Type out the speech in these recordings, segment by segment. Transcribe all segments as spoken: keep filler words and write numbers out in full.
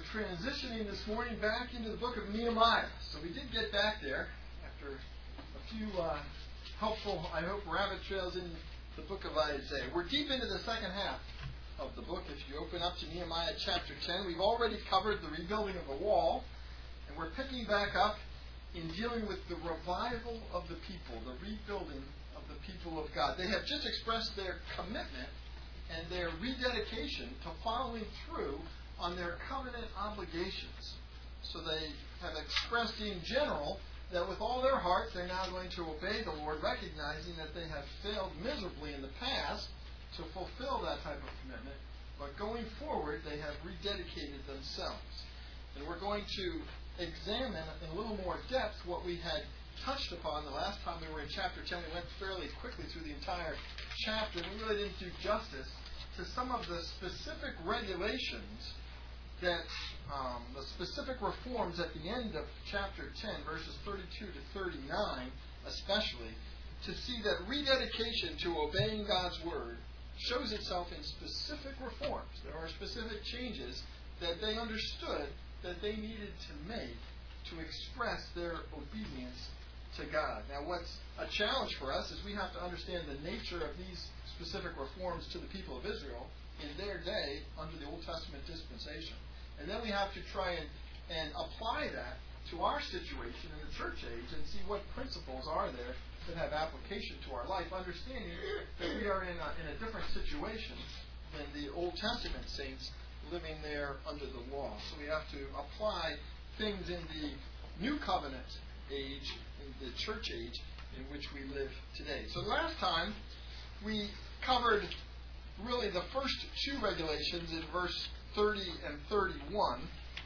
transitioning this morning back into the book of Nehemiah. So we did get back there after a few uh, helpful, I hope, rabbit trails in the book of Isaiah. We're deep into the second half of the book. If you open up to Nehemiah chapter ten, we've already covered the rebuilding of the wall, and we're picking back up in dealing with the revival of the people, the rebuilding of the people of God. They have just expressed their commitment and their rededication to following through on their covenant obligations. So they have expressed in general that with all their hearts they're now going to obey the Lord, recognizing that they have failed miserably in the past to fulfill that type of commitment. But going forward, they have rededicated themselves. And we're going to examine in a little more depth what we had touched upon the last time we were in chapter ten. We went fairly quickly through the entire chapter. We really didn't do justice to some of the specific regulations that um, the specific reforms at the end of chapter ten, verses thirty-two to thirty-nine especially, to see that rededication to obeying God's word shows itself in specific reforms. There are specific changes that they understood that they needed to make to express their obedience to God. Now, what's a challenge for us is we have to understand the nature of these specific reforms to the people of Israel in their day under the Old Testament dispensation. And then we have to try and, and apply that to our situation in the church age and see what principles are there that have application to our life, understanding that we are in a, in a different situation than the Old Testament saints living there under the law. So we have to apply things in the New Covenant age, in the church age in which we live today. So last time we covered really the first two regulations in verse thirty and thirty-one,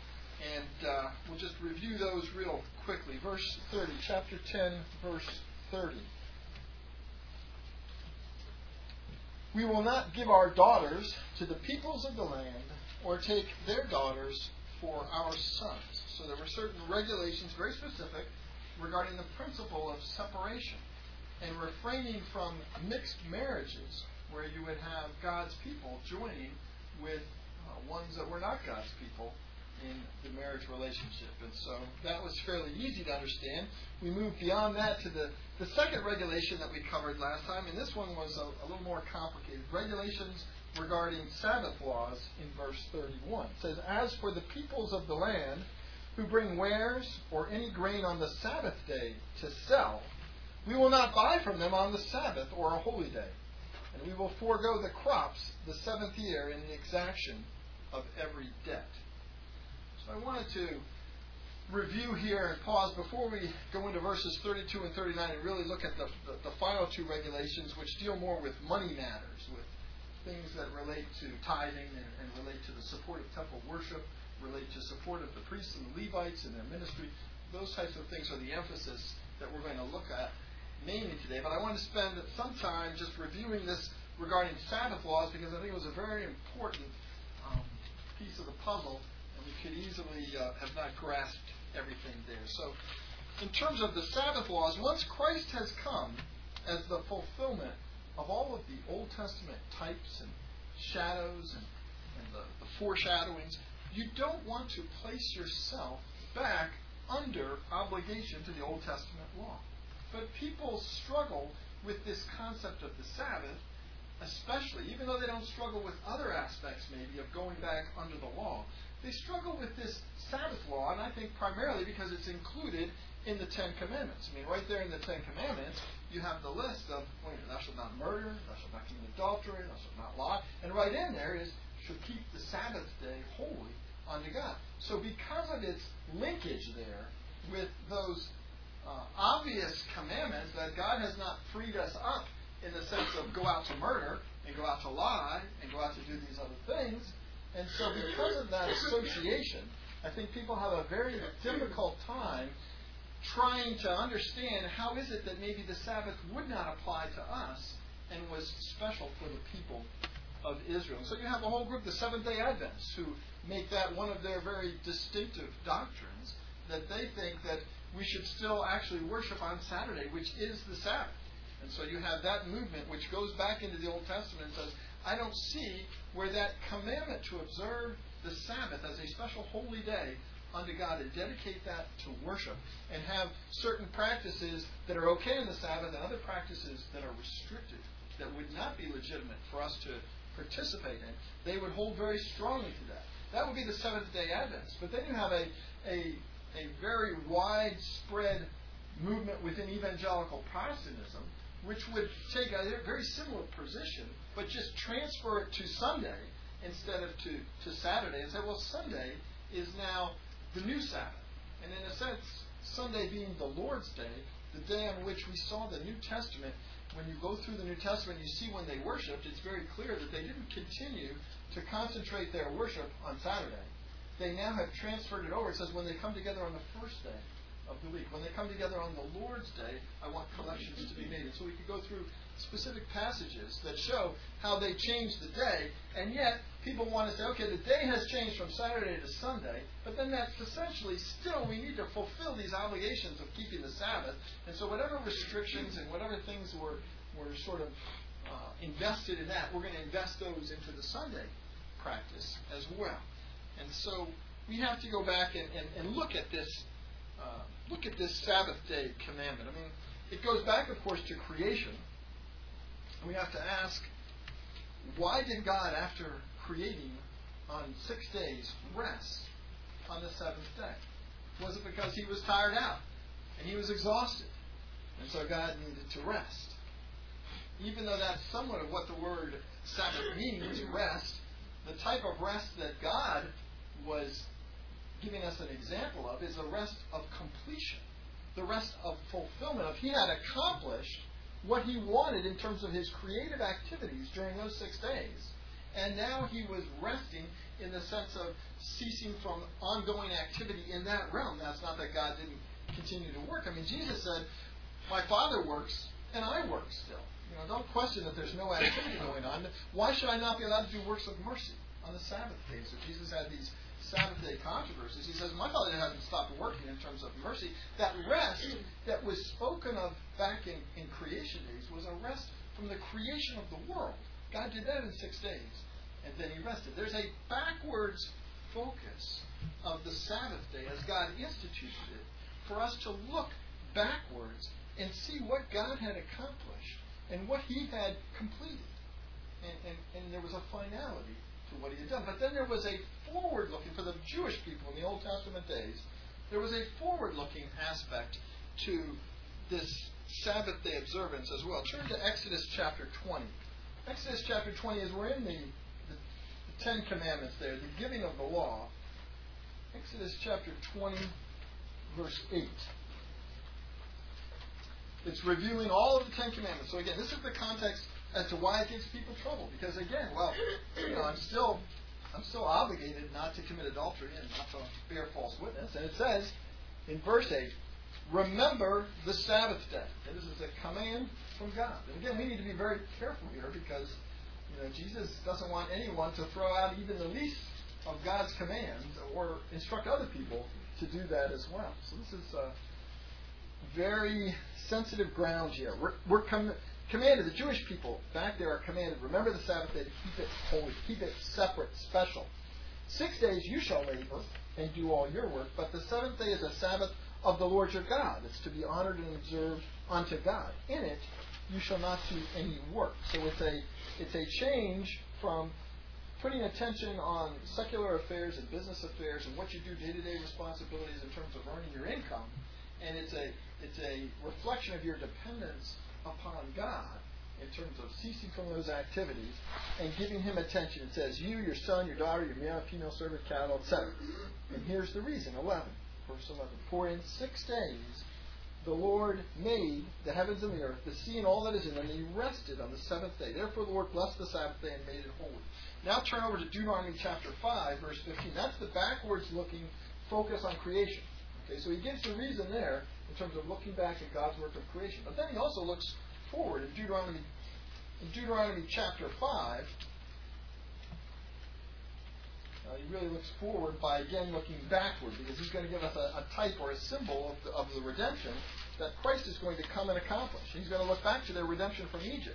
and uh, we'll just review those real quickly. Verse thirty, chapter ten, verse thirty. We will not give our daughters to the peoples of the land, or take their daughters for our sons. So there were certain regulations, very specific, regarding the principle of separation and refraining from mixed marriages, where you would have God's people joining with uh, ones that were not God's people in the marriage relationship. And so that was fairly easy to understand. We moved beyond that to the, the second regulation that we covered last time, and this one was a, a little more complicated. Regulations regarding Sabbath laws in verse thirty-one. It says, "As for the peoples of the land who bring wares or any grain on the Sabbath day to sell, we will not buy from them on the Sabbath or a holy day. And we will forego the crops the seventh year in the exaction of every debt." So I wanted to review here and pause before we go into verses thirty-two and thirty-nine and really look at the, the, the final two regulations, which deal more with money matters, with things that relate to tithing and, and relate to the support of temple worship, relate to support of the priests and the Levites and their ministry. Those types of things are the emphasis that we're going to look at mainly today. But I want to spend some time just reviewing this regarding Sabbath laws, because I think it was a very important um, piece of the puzzle, and we could easily uh, have not grasped everything there. So in terms of the Sabbath laws, once Christ has come as the fulfillment of all of the Old Testament types and shadows and, and the, the foreshadowings, you don't want to place yourself back under obligation to the Old Testament law. But people struggle with this concept of the Sabbath, especially, even though they don't struggle with other aspects maybe of going back under the law. They struggle with this Sabbath law, and I think primarily because it's included in the Ten Commandments. I mean, right there in the Ten Commandments, you have the list of, well, thou shalt not murder, thou shalt not commit adultery, thou shalt not lie. And right in there is, shall keep the Sabbath day holy unto God. So because of its linkage there with those uh, obvious commandments that God has not freed us up in the sense of go out to murder and go out to lie and go out to do these other things. And so because of that association, I think people have a very difficult time trying to understand how is it that maybe the Sabbath would not apply to us and was special for the people of Israel. So you have a whole group, the Seventh-day Adventists, who make that one of their very distinctive doctrines, that they think that we should still actually worship on Saturday, which is the Sabbath. And so you have that movement which goes back into the Old Testament and says, I don't see where that commandment to observe the Sabbath as a special holy day unto God and dedicate that to worship and have certain practices that are okay in the Sabbath and other practices that are restricted, that would not be legitimate for us to participate in, they would hold very strongly to that. That would be the Seventh-day Adventists. But then you have a, a, a very widespread movement within evangelical Protestantism, which would take a very similar position, but just transfer it to Sunday instead of to, to Saturday, and say, well, Sunday is now the new Sabbath. And in a sense, Sunday being the Lord's Day, the day on which we saw the New Testament, when you go through the New Testament, you see when they worshipped, it's very clear that they didn't continue to concentrate their worship on Saturday. They now have transferred it over. It says when they come together on the first day of the week. When they come together on the Lord's Day, I want collections to be made. And so we could go through specific passages that show how they changed the day, and yet people want to say, okay, the day has changed from Saturday to Sunday, but then that's essentially still we need to fulfill these obligations of keeping the Sabbath, and so whatever restrictions and whatever things were, were sort of uh, invested in that, we're going to invest those into the Sunday practice as well. And so we have to go back and, and, and look at this uh, look at this Sabbath day commandment. I mean, it goes back, of course, to creation. And we have to ask, why did God, after creating on six days, rest on the seventh day? Was it because he was tired out and he was exhausted, and so God needed to rest? Even though that's somewhat of what the word Sabbath means, rest, the type of rest that God was giving us an example of is a rest of completion, the rest of fulfillment, of he had accomplished what he wanted in terms of his creative activities during those six days. And now he was resting in the sense of ceasing from ongoing activity in that realm. That's not that God didn't continue to work. I mean, Jesus said, my Father works and I work still. You know, don't question that there's no activity going on. Why should I not be allowed to do works of mercy on the Sabbath day? So Jesus had these Sabbath day controversies. He says, my Father hasn't stopped working in terms of mercy. That rest that was spoken of back in, in creation days was a rest from the creation of the world. God did that in six days, and then he rested. There's a backwards focus of the Sabbath day as God instituted it for us to look backwards and see what God had accomplished and what he had completed. And, and, and there was a finality to what he had done. But then there was a forward-looking, for the Jewish people in the Old Testament days, there was a forward-looking aspect to this Sabbath day observance as well. Turn to Exodus chapter twenty. Exodus chapter twenty, as we're in the, the, the Ten Commandments there, the giving of the law. Exodus chapter twenty, verse eight. It's reviewing all of the Ten Commandments. So again, this is the context as to why it gives people trouble. Because again, well, you know, I'm still I'm still obligated not to commit adultery and not to bear false witness. And it says in verse eight, remember the Sabbath day. And this is a command from God. And again, we need to be very careful here because, you know, Jesus doesn't want anyone to throw out even the least of God's commands or instruct other people to do that as well. So this is uh, very sensitive ground here. We're, we're com- commanded, the Jewish people back there are commanded, remember the Sabbath day to keep it holy, keep it separate, special. Six days you shall labor and do all your work, but the seventh day is a Sabbath of the Lord your God. It's to be honored and observed unto God. In it you shall not do any work. So it's a it's a change from putting attention on secular affairs and business affairs and what you do day-to-day responsibilities in terms of earning your income, and it's a it's a reflection of your dependence upon God in terms of ceasing from those activities and giving him attention. It says, you, your son, your daughter, your male, female servant, cattle, et cetera. And here's the reason, eleven, verse eleven. For in six days the Lord made the heavens and the earth, the sea and all that is in them, and he rested on the seventh day. Therefore the Lord blessed the Sabbath day and made it holy. Now turn over to Deuteronomy chapter five, verse fifteen. That's the backwards-looking focus on creation. Okay, so he gives the reason there in terms of looking back at God's work of creation. But then he also looks forward in Deuteronomy, in Deuteronomy chapter five. Uh, he really looks forward by, again, looking backward, because he's going to give us a, a type or a symbol of the, of the redemption that Christ is going to come and accomplish. He's going to look back to their redemption from Egypt.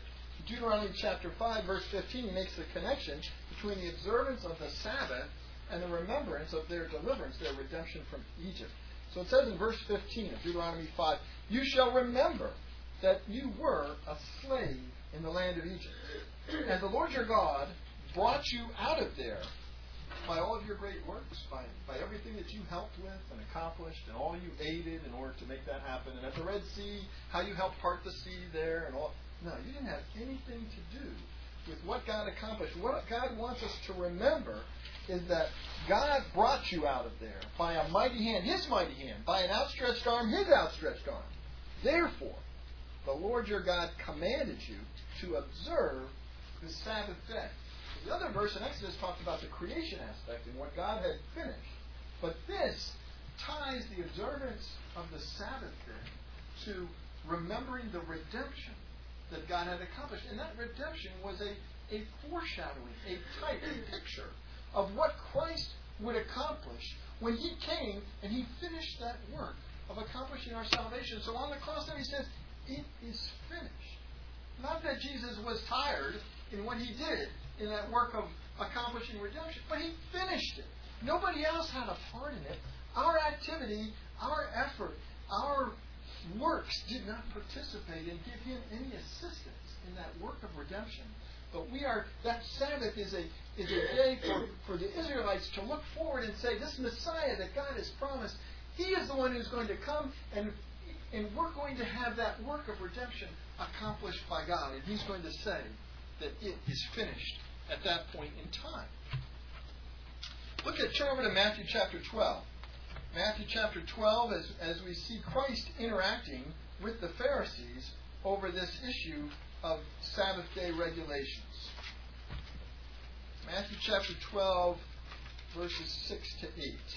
Deuteronomy chapter five, verse fifteen, he makes the connection between the observance of the Sabbath and the remembrance of their deliverance, their redemption from Egypt. So it says in verse fifteen of Deuteronomy five, "You shall remember that you were a slave in the land of Egypt. And the Lord your God brought you out of there by all of your great works, by, by everything that you helped with and accomplished, and all you aided in order to make that happen. And at the Red Sea, how you helped part the sea there, and all. No, you didn't have anything to do with what God accomplished. What God wants us to remember is that God brought you out of there by a mighty hand, His mighty hand, by an outstretched arm, His outstretched arm. Therefore, the Lord your God commanded you to observe the Sabbath day." The other verse in Exodus talked about the creation aspect and what God had finished. But this ties the observance of the Sabbath day to remembering the redemption that God had accomplished. And that redemption was a, a foreshadowing, a type, a picture of what Christ would accomplish when He came and He finished that work of accomplishing our salvation. So on the cross there He says, "It is finished." Not that Jesus was tired in what He did in that work of accomplishing redemption, but He finished it. Nobody else had a part in it. Our activity, our effort, our works did not participate and give Him any assistance in that work of redemption. But we are, that Sabbath is a is a day for, for the Israelites to look forward and say, this Messiah that God has promised, He is the one who's going to come, and and we're going to have that work of redemption accomplished by God. And He's going to say that it is finished at that point in time. Look at, turn over to Matthew chapter twelve. Matthew chapter twelve, as, as we see Christ interacting with the Pharisees over this issue of Sabbath day regulations. Matthew chapter twelve, verses six to eight.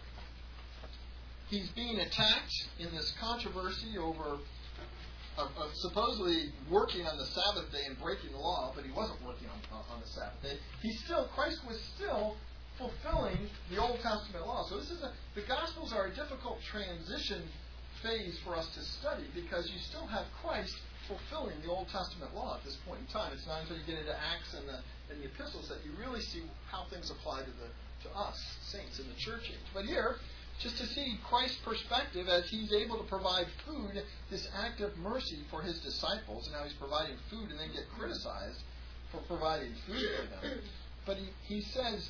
He's being attacked in this controversy over uh, uh, supposedly working on the Sabbath day and breaking the law, but He wasn't working on, uh, on the Sabbath day. He still, Christ was still fulfilling the Old Testament law. So this is a, the Gospels are a difficult transition phase for us to study because you still have Christ fulfilling the Old Testament law at this point in time. It's not until you get into Acts and the, and the epistles that you really see how things apply to the to us, saints, in the church age. But here, just to see Christ's perspective as He's able to provide food, this act of mercy for His disciples, and how He's providing food and then get criticized for providing food for them. But He, he says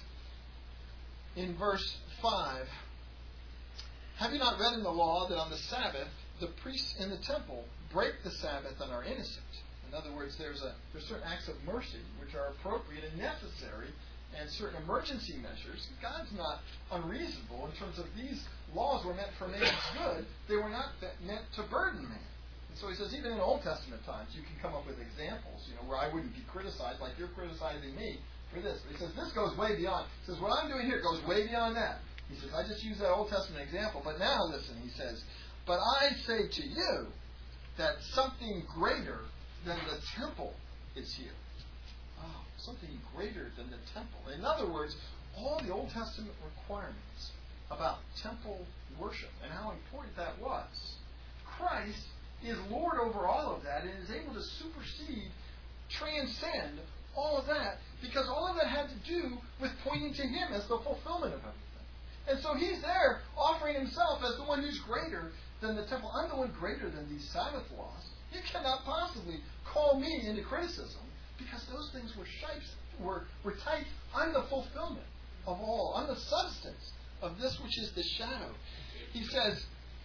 in verse five, "Have you not read in the law that on the Sabbath the priests in the temple break the Sabbath and are innocent?" In other words, there's a there's certain acts of mercy which are appropriate and necessary, and certain emergency measures. God's not unreasonable in terms of these laws were meant for man's good. They were not meant to burden man. And so He says, even in Old Testament times, you can come up with examples, you know, where I wouldn't be criticized like you're criticizing me for this. But He says, this goes way beyond. He says, what I'm doing here goes way beyond that. He says, I just use that Old Testament example. But now, listen, He says, but I say to you that something greater than the temple is here. Oh, something greater than the temple. In other words, all the Old Testament requirements about temple worship and how important that was. Christ is Lord over all of that and is able to supersede, transcend all of that, because all of that had to do with pointing to Him as the fulfillment of everything. And so He's there offering Himself as the one who's greater than the temple. I'm the one greater than these Sabbath laws. You cannot possibly call me into criticism, because those things were shapes, were, were types. I'm the fulfillment of all. I'm the substance of this which is the shadow. He says,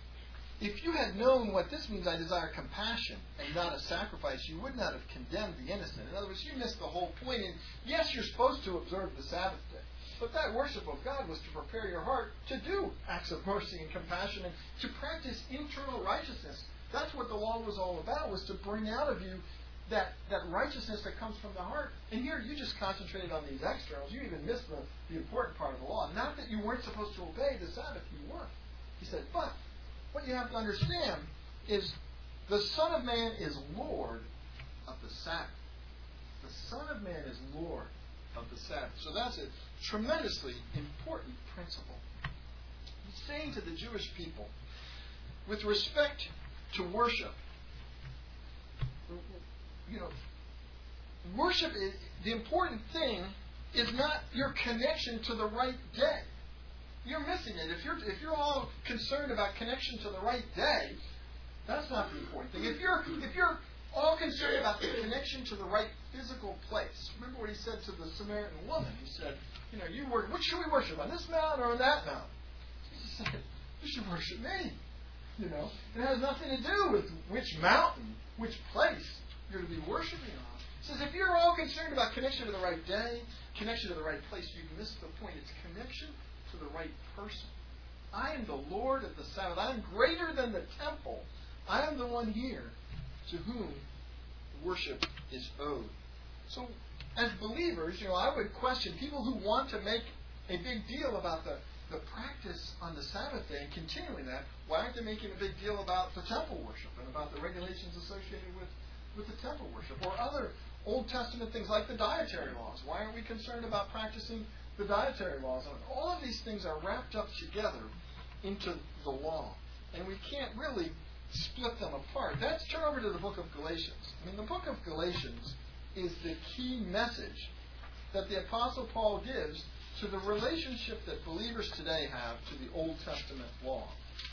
if you had known what this means, I desire compassion and not a sacrifice, you would not have condemned the innocent. In other words, you missed the whole point. And yes, you're supposed to observe the Sabbath day. But that worship of God was to prepare your heart to do acts of mercy and compassion and to practice internal righteousness. That's what the law was all about, was to bring out of you that, that righteousness that comes from the heart. And here you just concentrated on these externals. You even missed the, the important part of the law. Not that you weren't supposed to obey the Sabbath. You weren't. He said, but what you have to understand is the Son of Man is Lord of the Sabbath. The Son of Man is Lord of the Sabbath. So that's a tremendously important principle. He's saying to the Jewish people, with respect to worship, you know, worship, is, the important thing is not your connection to the right day. You're missing it. If you're if you're all concerned about connection to the right day, that's not the important thing. If you're if you're all concerned about the connection to the right physical place, remember what he said to the Samaritan woman. He said, you know, you worship, what should we worship, on this mountain or on that mountain? Jesus said, you should worship me. You know, it has nothing to do with which mountain, which place you're to be worshiping on. He says, if you're all concerned about connection to the right day, connection to the right place, you've missed the point. It's connection to the right person. I am the Lord of the Sabbath. I am greater than the temple. I am the one here to whom worship is owed. So, as believers, you know, I would question people who want to make a big deal about the, the practice on the Sabbath day and continuing that. Why aren't they making a big deal about the temple worship and about the regulations associated with, with the temple worship or other Old Testament things like the dietary laws? Why aren't we concerned about practicing the dietary laws? And all of these things are wrapped up together into the law. And we can't really split them apart. Let's turn over to the book of Galatians. I mean, the book of Galatians is the key message that the Apostle Paul gives to the relationship that believers today have to the Old Testament law.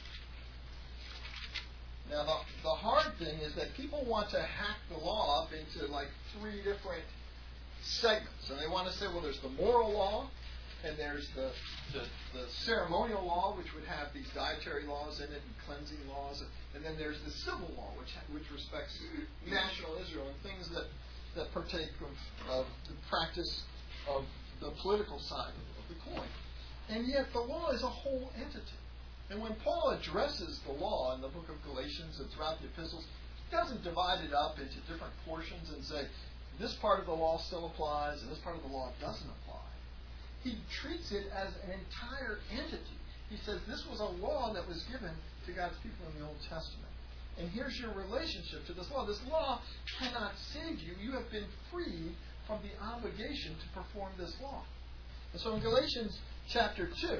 Now, the, the hard thing is that people want to hack the law up into like three different segments. And they want to say, well, there's the moral law, and there's the, the, the ceremonial law, which would have these dietary laws in it and cleansing laws. And then there's the civil law, which which respects national Israel and things that, that partake of, of the practice of the political side of the coin. And yet the law is a whole entity. And when Paul addresses the law in the book of Galatians and throughout the epistles, he doesn't divide it up into different portions and say, this part of the law still applies and this part of the law doesn't apply. He treats it as an entire entity. He says this was a law that was given to God's people in the Old Testament. And here's your relationship to this law. This law cannot save you. You have been freed from the obligation to perform this law. And so in Galatians chapter two,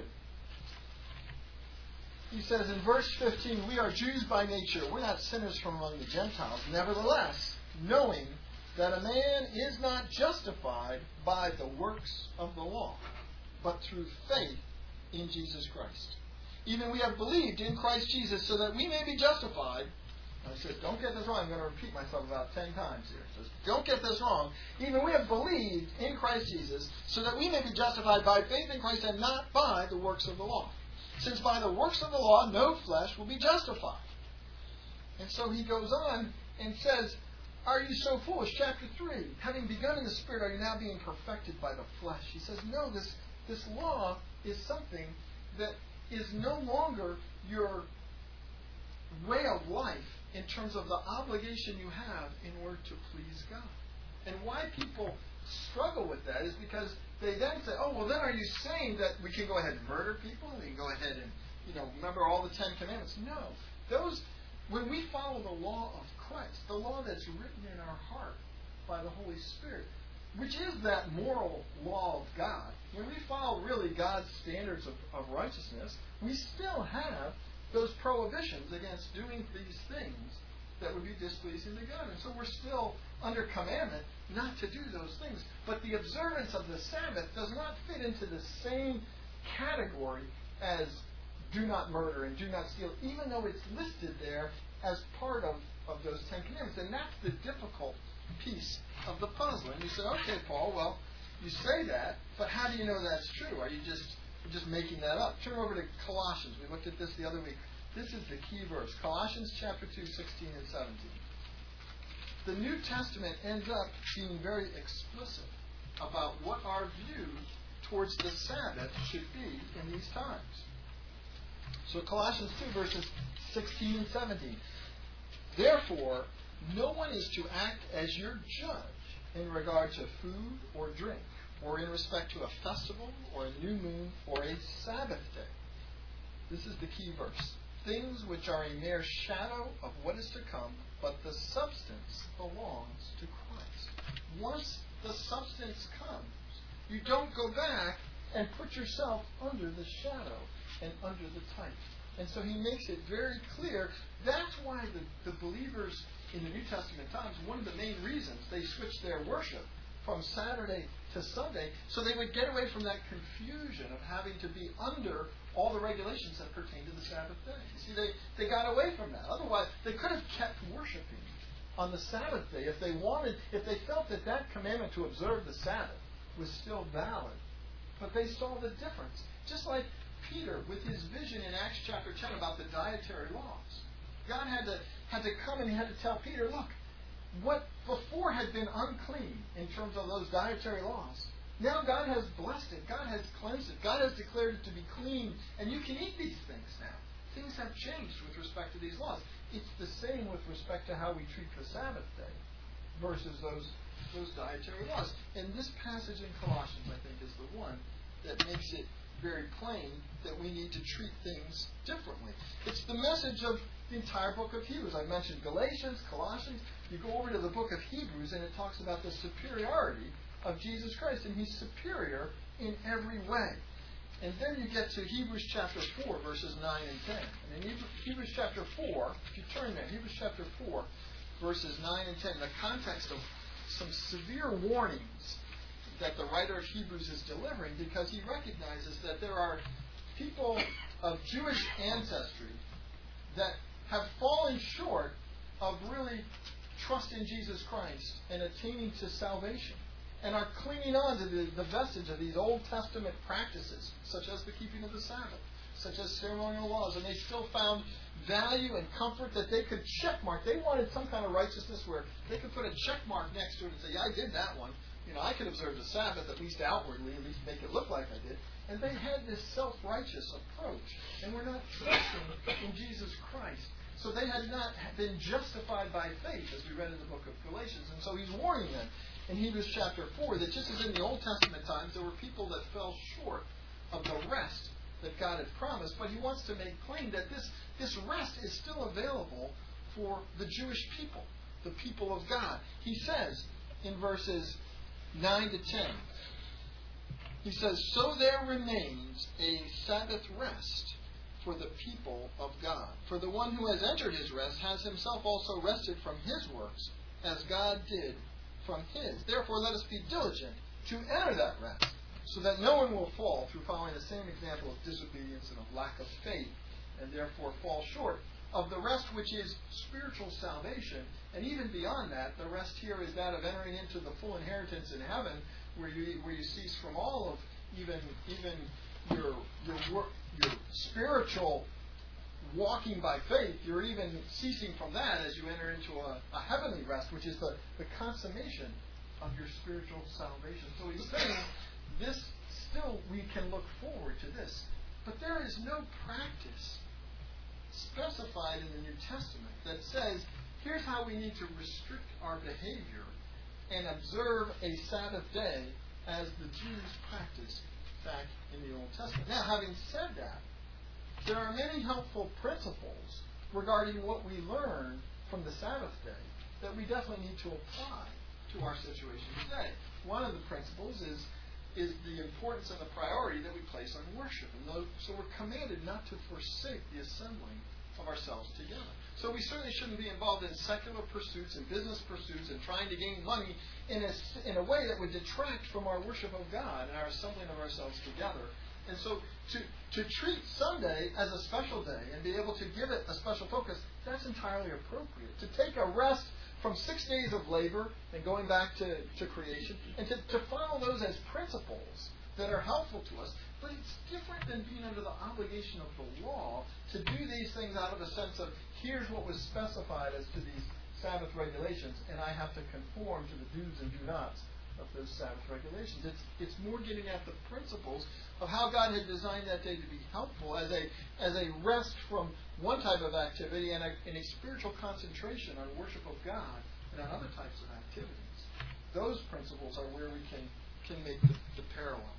he says in verse fifteen, we are Jews by nature. We're not sinners from among the Gentiles. Nevertheless, knowing that a man is not justified by the works of the law, but through faith in Jesus Christ. Even we have believed in Christ Jesus so that we may be justified. I said, don't get this wrong. I'm going to repeat myself about ten times here. It says, don't get this wrong. Even we have believed in Christ Jesus so that we may be justified by faith in Christ and not by the works of the law. Since by the works of the law no flesh will be justified. And so he goes on and says, are you so foolish? Chapter three, having begun in the Spirit, are you now being perfected by the flesh? He says, no, this, this law is something that is no longer your way of life in terms of the obligation you have in order to please God. And why people struggle with that is because they then say, oh, well, then are you saying that we can go ahead and murder people? We can go ahead and, you know, remember all the Ten Commandments? No. Those, when we follow the law of Christ, the law that's written in our heart by the Holy Spirit, which is that moral law of God, when we follow really God's standards of, of righteousness, we still have those prohibitions against doing these things that would be displeasing to God. And so we're still under commandment not to do those things. But the observance of the Sabbath does not fit into the same category as do not murder and do not steal, even though it's listed there as part of, of those Ten Commandments. And that's the difficult piece of the puzzle. And you say, okay, Paul, well, you say that, but how do you know that's true? Are you just just making that up? Turn over to Colossians. We looked at this the other week. This is the key verse. Colossians chapter two, sixteen and seventeen. The New Testament ends up being very explicit about what our view towards the Sabbath should be in these times. So Colossians two, verses sixteen and seventeen. Therefore, no one is to act as your judge in regard to food or drink, or in respect to a festival, or a new moon, or a Sabbath day. This is the key verse. Things which are a mere shadow of what is to come, but the substance belongs to Christ. Once the substance comes, you don't go back and put yourself under the shadow and under the type. And so he makes it very clear. That's why the, the believers in the New Testament times, one of the main reasons they switched their worship from Saturday to Sunday, so they would get away from that confusion of having to be under all the regulations that pertain to the Sabbath day. You see, they, they got away from that. Otherwise, they could have kept worshiping on the Sabbath day if they wanted, if they felt that that commandment to observe the Sabbath was still valid. But they saw the difference. Just like Peter with his vision in Acts chapter ten about the dietary laws. God had to had to come and he had to tell Peter, look, what before had been unclean in terms of those dietary laws, now God has blessed it. God has cleansed it. God has declared it to be clean, and you can eat these things now. Things have changed with respect to these laws. It's the same with respect to how we treat the Sabbath day versus those those dietary laws. And this passage in Colossians, I think, is the one that makes it very plain that we need to treat things differently. It's the message of the entire book of Hebrews. I mentioned Galatians, Colossians. You go over to the book of Hebrews, and it talks about the superiority of Jesus Christ, and He's superior in every way. And then you get to Hebrews chapter four, verses nine and ten. And in Hebrews chapter four, if you turn there, Hebrews chapter four, verses nine and ten, the context of some severe warnings that the writer of Hebrews is delivering, because he recognizes that there are people of Jewish ancestry that have fallen short of really trusting Jesus Christ and attaining to salvation, and are clinging on to the, the vestige of these Old Testament practices, such as the keeping of the Sabbath, such as ceremonial laws, and they still found value and comfort that they could check mark. They wanted some kind of righteousness where they could put a check mark next to it and say, yeah, I did that one. You know, I could observe the Sabbath, at least outwardly, at least make it look like I did. And they had this self-righteous approach, and were not trusting in Jesus Christ. So they had not been justified by faith, as we read in the book of Galatians. And so he's warning them in Hebrews chapter four that just as in the Old Testament times, there were people that fell short of the rest that God had promised, but he wants to make plain that this, this rest is still available for the Jewish people, the people of God. He says in verses nine to ten, he says, so there remains a Sabbath rest for the people of God. For the one who has entered his rest has himself also rested from his works, as God did from his. Therefore let us be diligent to enter that rest, so that no one will fall through following the same example of disobedience and of lack of faith, and therefore fall short of the rest which is spiritual salvation. And even beyond that, the rest here is that of entering into the full inheritance in heaven, where you where you cease from all of even even your your work, your spiritual walking by faith. You're even ceasing from that as you enter into a, a heavenly rest, which is the, the consummation of your spiritual salvation. So he's saying this still we can look forward to this, but there is no practice specified in the New Testament that says here's how we need to restrict our behavior and observe a Sabbath day as the Jews practiced back in the Old Testament. Now, having said that, there are many helpful principles regarding what we learn from the Sabbath day that we definitely need to apply to our situation today. One of the principles is is the importance and the priority that we place on worship. And those, so we're commanded not to forsake the assembling of ourselves together. So we certainly shouldn't be involved in secular pursuits and business pursuits and trying to gain money in a, in a way that would detract from our worship of God and our assembling of ourselves together. And so to, to treat Sunday as a special day and be able to give it a special focus, that's entirely appropriate. To take a rest from six days of labor and going back to, to creation, and to, to follow those as principles that are helpful to us. But it's different than being under the obligation of the law to do these things out of a sense of, here's what was specified as to these Sabbath regulations, and I have to conform to the do's and do nots of those Sabbath regulations. It's it's more getting at the principles of how God had designed that day to be helpful as a as a rest from one type of activity and a, and a spiritual concentration on worship of God and on other types of activities. Those principles are where we can can make the, the parallel.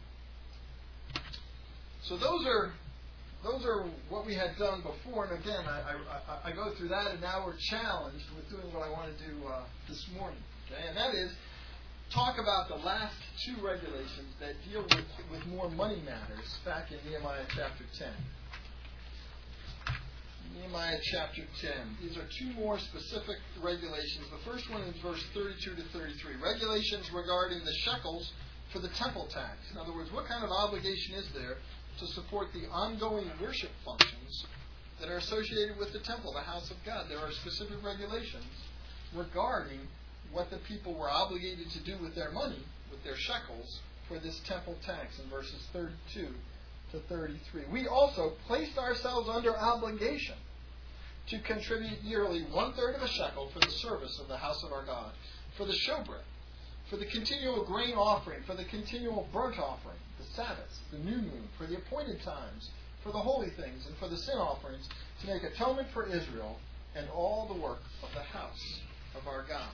So those are those are what we had done before, and again, I, I, I go through that, and now we're challenged with doing what I want to do uh, this morning. Okay, and that is talk about the last two regulations that deal with, with more money matters back in Nehemiah chapter ten. Nehemiah chapter ten. These are two more specific regulations. The first one is verse thirty-two to thirty-three. Regulations regarding the shekels for the temple tax. In other words, what kind of obligation is there to support the ongoing worship functions that are associated with the temple, the house of God? There are specific regulations regarding what the people were obligated to do with their money, with their shekels, for this temple tax in verses thirty-two to thirty-three. We also placed ourselves under obligation to contribute yearly one-third of a shekel for the service of the house of our God, for the showbread, for the continual grain offering, for the continual burnt offering, the Sabbaths, the new moon, for the appointed times, for the holy things, and for the sin offerings, to make atonement for Israel and all the work of the house of our God.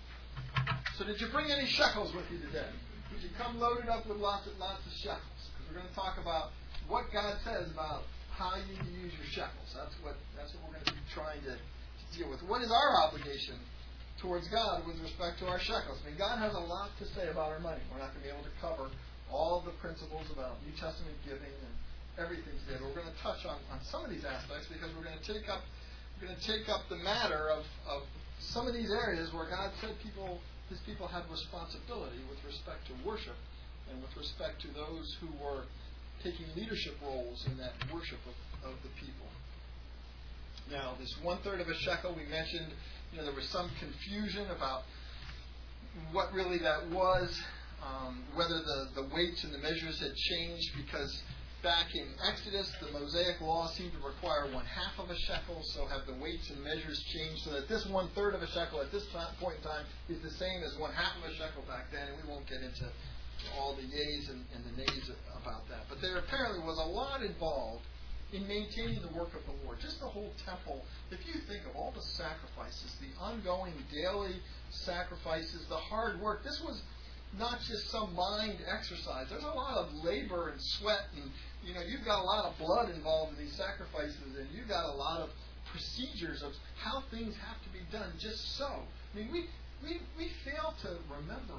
So did you bring any shekels with you today? Did you come loaded up with lots and lots of shekels? Because we're going to talk about what God says about how you need to use your shekels. That's what that's what we're going to be trying to, to deal with. What is our obligation towards God with respect to our shekels? I mean, God has a lot to say about our money. We're not going to be able to cover all of the principles about New Testament giving and everything's there. We're going to touch on, on some of these aspects because we're going to take up we're going to take up the matter of, of some of these areas where God said people His people had responsibility with respect to worship and with respect to those who were taking leadership roles in that worship of, of the people. Now, this one-third of a shekel, we mentioned, you know, there was some confusion about what really that was, um, whether the, the weights and the measures had changed, because back in Exodus, the Mosaic law seemed to require one-half of a shekel, so have the weights and measures changed so that this one-third of a shekel at this time, point in time is the same as one-half of a shekel back then, and we won't get into all the yays and, and the nays about that. But there apparently was a lot involved in maintaining the work of the Lord. Just the whole temple, if you think of all the sacrifices, the ongoing daily sacrifices, the hard work, this was not just some mind exercise. There's a lot of labor and sweat, and you know, you've got a lot of blood involved in these sacrifices, and you've got a lot of procedures of how things have to be done just so. I mean, we we, we fail to remember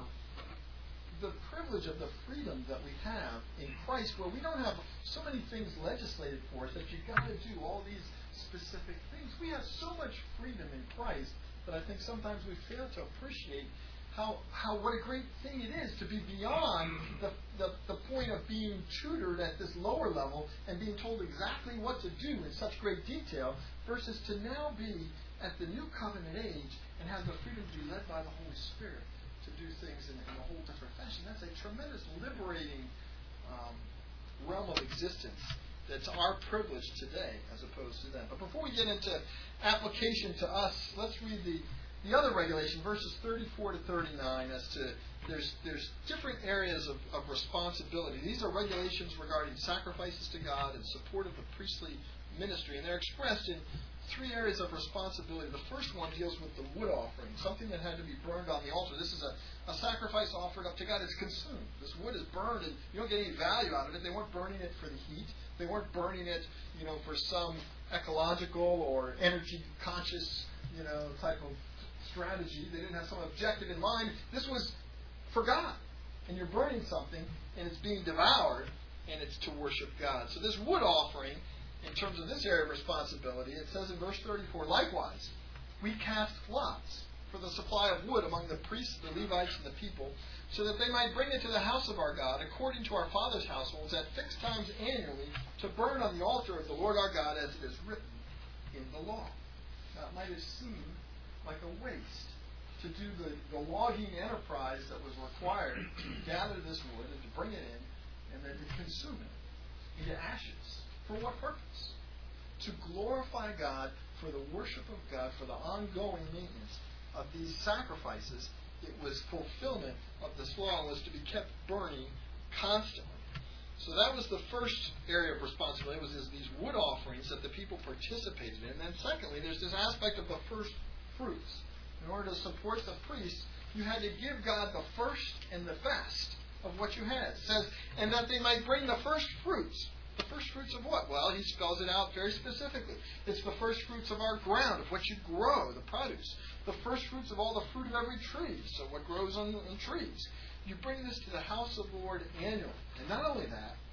the privilege of the freedom that we have in Christ, where we don't have so many things legislated for us that you've got to do all these specific things. We have so much freedom in Christ that I think sometimes we fail to appreciate how, how what a great thing it is to be beyond the, the, the point of being tutored at this lower level and being told exactly what to do in such great detail, versus to now be at the new covenant age and have the freedom to be led by the Holy Spirit to do things in, in a whole different fashion. That's a tremendous liberating um, realm of existence that's our privilege today as opposed to them. But before we get into application to us, let's read the, the other regulation, verses thirty-four to thirty-nine, as to there's there's different areas of, of responsibility. These are regulations regarding sacrifices to God and support of the priestly ministry, and they're expressed in three areas of responsibility. The first one deals with the wood offering, something that had to be burned on the altar. This is a, a sacrifice offered up to God. It's consumed. This wood is burned, and you don't get any value out of it. They weren't burning it for the heat. They weren't burning it, you know, for some ecological or energy-conscious, you know, type of strategy. They didn't have some objective in mind. This was for God. And you're burning something, and it's being devoured, and it's to worship God. So this wood offering, in terms of this area of responsibility, it says in verse thirty-four, likewise, we cast lots for the supply of wood among the priests, the Levites, and the people, so that they might bring it to the house of our God, according to our fathers' households, at fixed times annually, to burn on the altar of the Lord our God, as it is written in the law. Now, it might have seemed like a waste to do the, the logging enterprise that was required to gather this wood and to bring it in, and then to consume it into ashes. For what purpose? To glorify God, for the worship of God, for the ongoing maintenance of these sacrifices. It was fulfillment of this law, was to be kept burning constantly. So that was the first area of responsibility, was these wood offerings that the people participated in. And then secondly, there's this aspect of the first fruits. In order to support the priests, you had to give God the first and the best of what you had. It says, and that they might bring the first fruits. The first fruits of what? Well, he spells it out very specifically. It's the first fruits of our ground, of what you grow, the produce. The first fruits of all the fruit of every tree, so what grows on, on trees. You bring this to the house of the Lord annually. And not only that,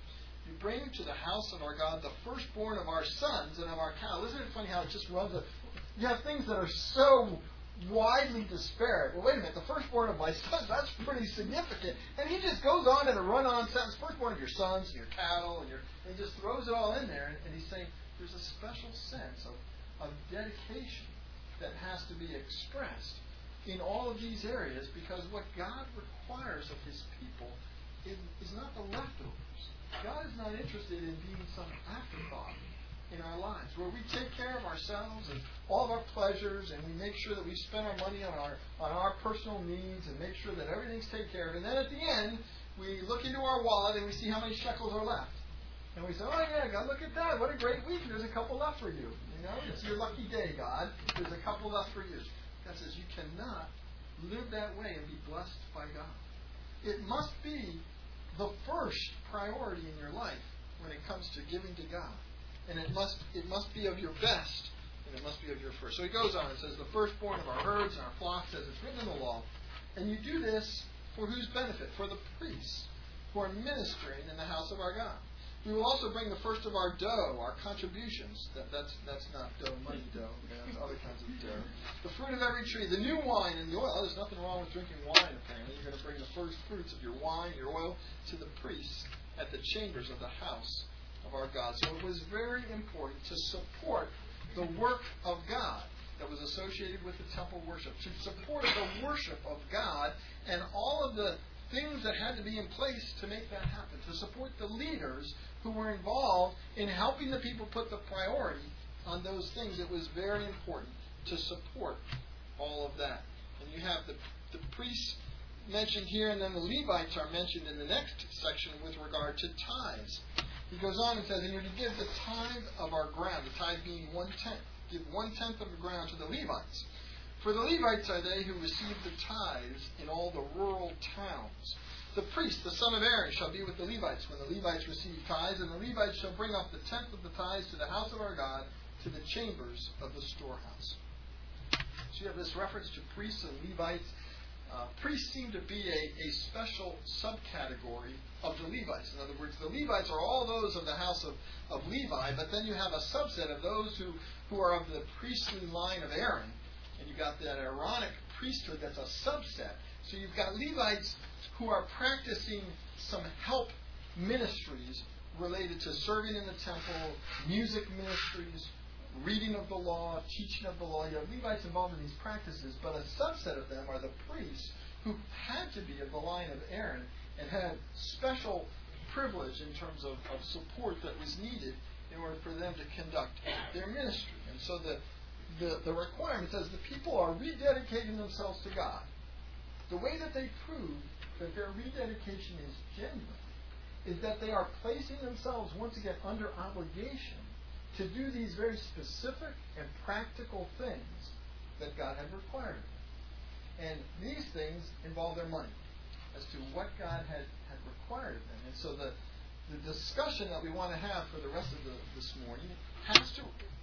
We bring to the house of our God the firstborn of our sons and of our cattle. Isn't it funny how it just runs a... You have things that are so widely disparate. Well, wait a minute. The firstborn of my sons, that's pretty significant. And he just goes on in a run-on sentence. Firstborn of your sons and your cattle. And, your, and he just throws it all in there. And, and he's saying there's a special sense of, of dedication that has to be expressed in all of these areas, because what God requires of his people is, is not the leftovers. God is not interested in being some afterthought in our lives, where we take care of ourselves and all of our pleasures, and we make sure that we spend our money on our on our personal needs and make sure that everything's taken care of. And then at the end, we look into our wallet and we see how many shekels are left. And we say, oh yeah, God, look at that. What a great week. There's a couple left for you. You know, it's your lucky day, God. There's a couple left for you. God says you cannot live that way and be blessed by God. It must be the first priority in your life when it comes to giving to God. And it must it must be of your best, and it must be of your first. So he goes on and says, the firstborn of our herds and our flocks, as it's written in the law. And you do this for whose benefit? For the priests who are ministering in the house of our God. We will also bring the first of our dough, our contributions. That, that's that's not dough, money dough. There's other kinds of dough. The fruit of every tree, the new wine and the oil. Oh, there's nothing wrong with drinking wine, apparently. You're going to bring the first fruits of your wine, your oil, to the priests at the chambers of the house of our God. So it was very important to support the work of God that was associated with the temple worship, to support the worship of God and all of the things that had to be in place to make that happen, to support the leaders who were involved in helping the people put the priority on those things. It was very important to support all of that. And you have the, the priests mentioned here, and then the Levites are mentioned in the next section with regard to tithes. He goes on and says, and you're to give the tithe of our ground, the tithe being one-tenth. Give one-tenth of the ground to the Levites. For the Levites are they who receive the tithes in all the rural towns. The priest, the son of Aaron, shall be with the Levites when the Levites receive tithes, and the Levites shall bring up the tenth of the tithes to the house of our God, to the chambers of the storehouse. So you have this reference to priests and Levites. Uh, priests seem to be a, a special subcategory of the Levites. In other words, the Levites are all those of the house of, of Levi, but then you have a subset of those who, who are of the priestly line of Aaron. And you've got that Aaronic priesthood that's a subset. So you've got Levites who are practicing some help ministries related to serving in the temple, music ministries, reading of the law, teaching of the law. You have Levites involved in these practices, but a subset of them are the priests who had to be of the line of Aaron and had special privilege in terms of, of support that was needed in order for them to conduct their ministry. And so the The, the requirement says the people are rededicating themselves to God. The way that they prove that their rededication is genuine is that they are placing themselves once again under obligation to do these very specific and practical things that God had required of them. And these things involve their money as to what God had, had required of them. And so the, the discussion that we want to have for the rest of the, this morning has to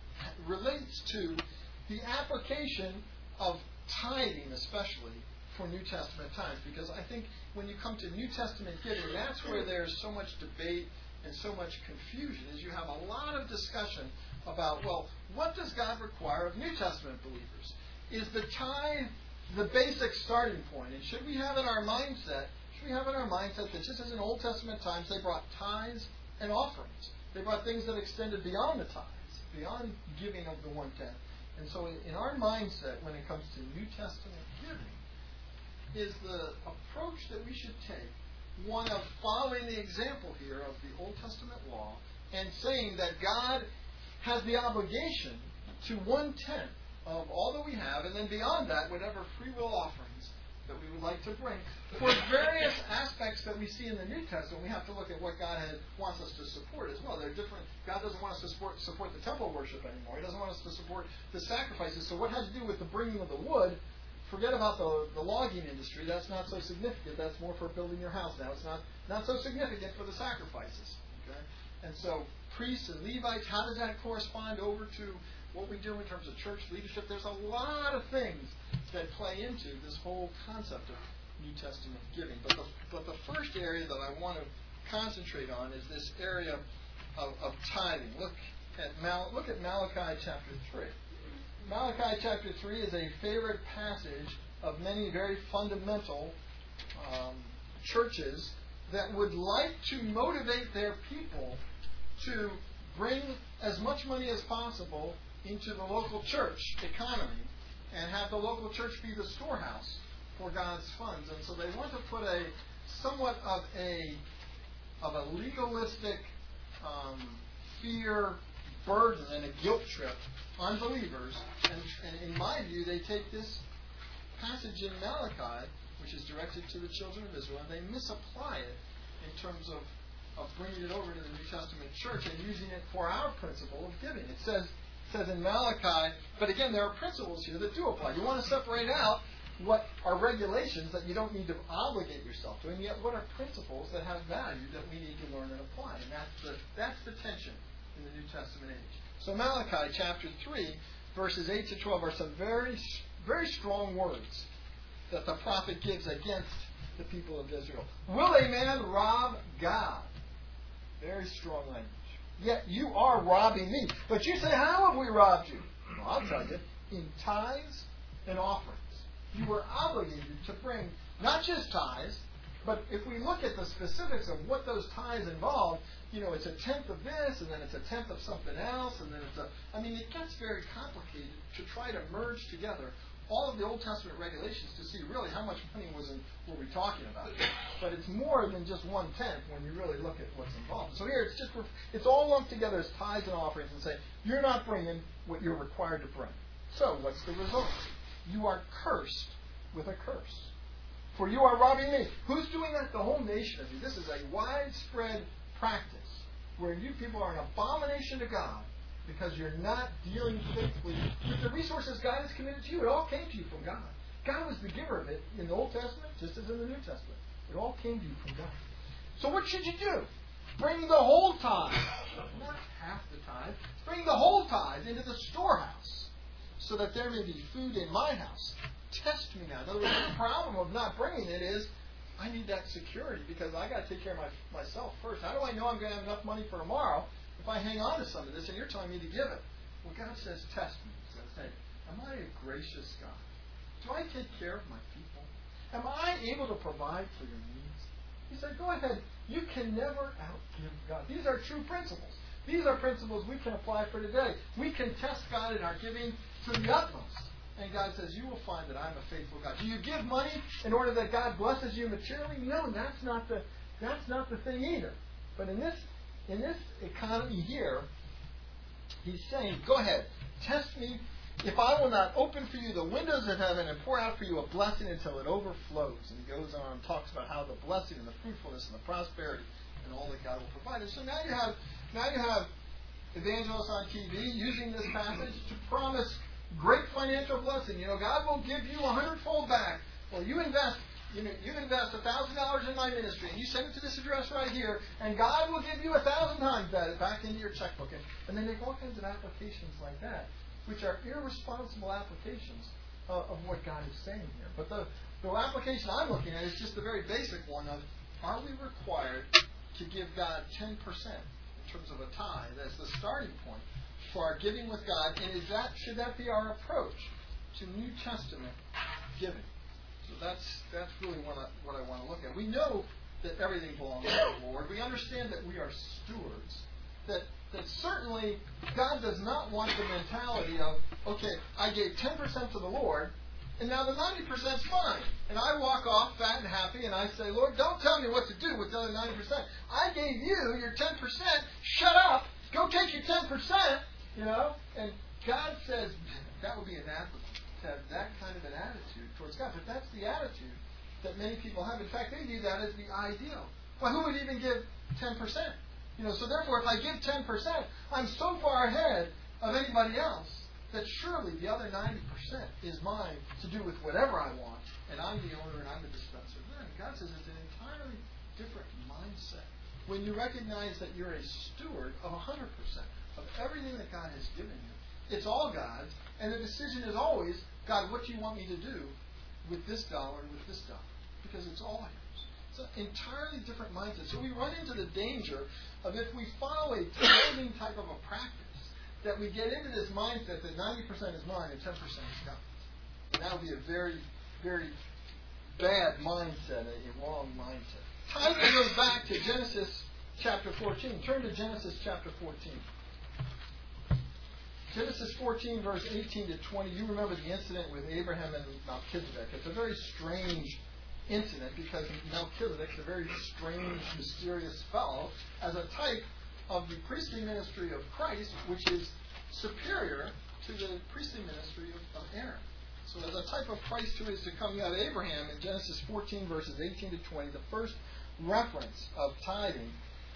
relates to the application of tithing, especially for New Testament times, because I think when you come to New Testament giving, that's where there's so much debate and so much confusion, is you have a lot of discussion about, well, what does God require of New Testament believers? Is the tithe the basic starting point? And should we have in our mindset, should we have in our mindset that just as in Old Testament times, they brought tithes and offerings. They brought things that extended beyond the tithes, beyond giving of the one-tenth. And so in our mindset, when it comes to New Testament giving, is the approach that we should take one of following the example here of the Old Testament law and saying that God has the obligation to one-tenth of all that we have, and then beyond that, whatever free will offerings that we would like to bring. For various aspects that we see in the New Testament, we have to look at what God has, wants us to support as well. They're different. God doesn't want us to support, support the temple worship anymore. He doesn't want us to support the sacrifices. So what has to do with the bringing of the wood, forget about the, the logging industry. That's not so significant. That's more for building your house now. It's not, not so significant for the sacrifices. Okay? And so priests and Levites, how does that correspond over to what we do in terms of church leadership? There's a lot of things that play into this whole concept of New Testament giving. But the, but the first area that I want to concentrate on is this area of, of tithing. Look at Mal, look at Malachi chapter three. Malachi chapter three is a favorite passage of many very fundamental um, churches that would like to motivate their people to bring as much money as possible into the local church economy and have the local church be the storehouse for God's funds. And so they want to put a somewhat of a of a legalistic um, fear burden and a guilt trip on believers. And, and in my view, they take this passage in Malachi, which is directed to the children of Israel, and they misapply it in terms of, of bringing it over to the New Testament church and using it for our principle of giving. It says, it says in Malachi, but again, there are principles here that do apply. You want to separate out what are regulations that you don't need to obligate yourself to, and yet what are principles that have value that we need to learn and apply. And that's the, that's the tension in the New Testament age. So Malachi chapter three, verses eight to twelve are some very, very strong words that the prophet gives against the people of Israel. Will a man rob God? Very strong language. Yet you are robbing me. But you say, how have we robbed you? Well, I'll tell you, in tithes and offerings. You were obligated to bring not just tithes, but if we look at the specifics of what those tithes involve, you know, it's a tenth of this, and then it's a tenth of something else, and then it's a... I mean, it gets very complicated to try to merge together all of the Old Testament regulations to see really how much money was in, were we talking about. But it's more than just one-tenth when you really look at what's involved. So here, it's just it's all lumped together as tithes and offerings and say, you're not bringing what you're required to bring. So what's the result? You are cursed with a curse. For you are robbing me. Who's doing that? The whole nation of you. This is a widespread practice where you people are an abomination to God because you're not dealing faithfully with the resources God has committed to you. It all came to you from God. God was the giver of it in the Old Testament just as in the New Testament. It all came to you from God. So what should you do? Bring the whole tithe. Not half the tithe. Bring the whole tithe into the storehouse so that there may be food in my house. Test me now. In other words, the problem of not bringing it is I need that security because I got to take care of my, myself first. How do I know I'm going to have enough money for tomorrow if I hang on to some of this and you're telling me to give it? Well, God says, test me. He says, hey, am I a gracious God? Do I take care of my people? Am I able to provide for your needs? He said, go ahead. You can never outgive God. These are true principles. These are principles we can apply for today. We can test God in our giving to the utmost. And God says, you will find that I'm a faithful God. Do you give money in order that God blesses you materially? No, that's not the that's not the thing either. But in this in this economy here, he's saying, go ahead, test me. If I will not open for you the windows of heaven and pour out for you a blessing until it overflows. And he goes on and talks about how the blessing and the fruitfulness and the prosperity and all that God will provide. And so now you have now you have evangelists on T V using this passage to promise great financial blessing. You know, God will give you a hundredfold back. Well, you invest, you know, you invest a thousand dollars in my ministry, and you send it to this address right here, and God will give you a thousand times that back into your checkbook. And, and they make all kinds of applications like that, which are irresponsible applications uh, of what God is saying here. But the, the application I'm looking at is just the very basic one of, are we required to give God ten percent in terms of a tithe as the starting point for our giving with God, and is that should that be our approach to New Testament giving? So that's that's really what I, what I want to look at. We know that everything belongs to the Lord. We understand that we are stewards. That that certainly God does not want the mentality of, okay, I gave ten percent to the Lord, and now the ninety percent is fine. And I walk off fat and happy, and I say, Lord, don't tell me what to do with the other ninety percent. I gave you your ten percent. Shut up. Go take your ten percent. You know, and God says that would be anathema to have that kind of an attitude towards God. But that's the attitude that many people have. In fact, they view that as the ideal. Well, who would even give ten percent? You know, so therefore, if I give ten percent, I'm so far ahead of anybody else that surely the other ninety percent is mine to do with whatever I want, and I'm the owner and I'm the dispenser. No, God says it's an entirely different mindset. When you recognize that you're a steward of one hundred percent of everything that God has given you, it's all God's, and the decision is always, God, what do you want me to do with this dollar and with this dollar? Because it's all yours. It's an entirely different mindset. So we run into the danger of if we follow a tithing type of a practice, that we get into this mindset that ninety percent is mine and ten percent is God's. And that would be a very, very bad mindset, a, a wrong mindset. Tithing goes back to Genesis chapter fourteen. Turn to Genesis chapter fourteen. Genesis fourteen, verse eighteen to twenty. You remember the incident with Abraham and Melchizedek. It's a very strange incident because Melchizedek is a very strange, mysterious fellow as a type of the priestly ministry of Christ, which is superior to the priestly ministry of, of Aaron. So as a type of Christ who is to come out of Abraham in Genesis fourteen, verses eighteen to twenty, the first reference of tithing,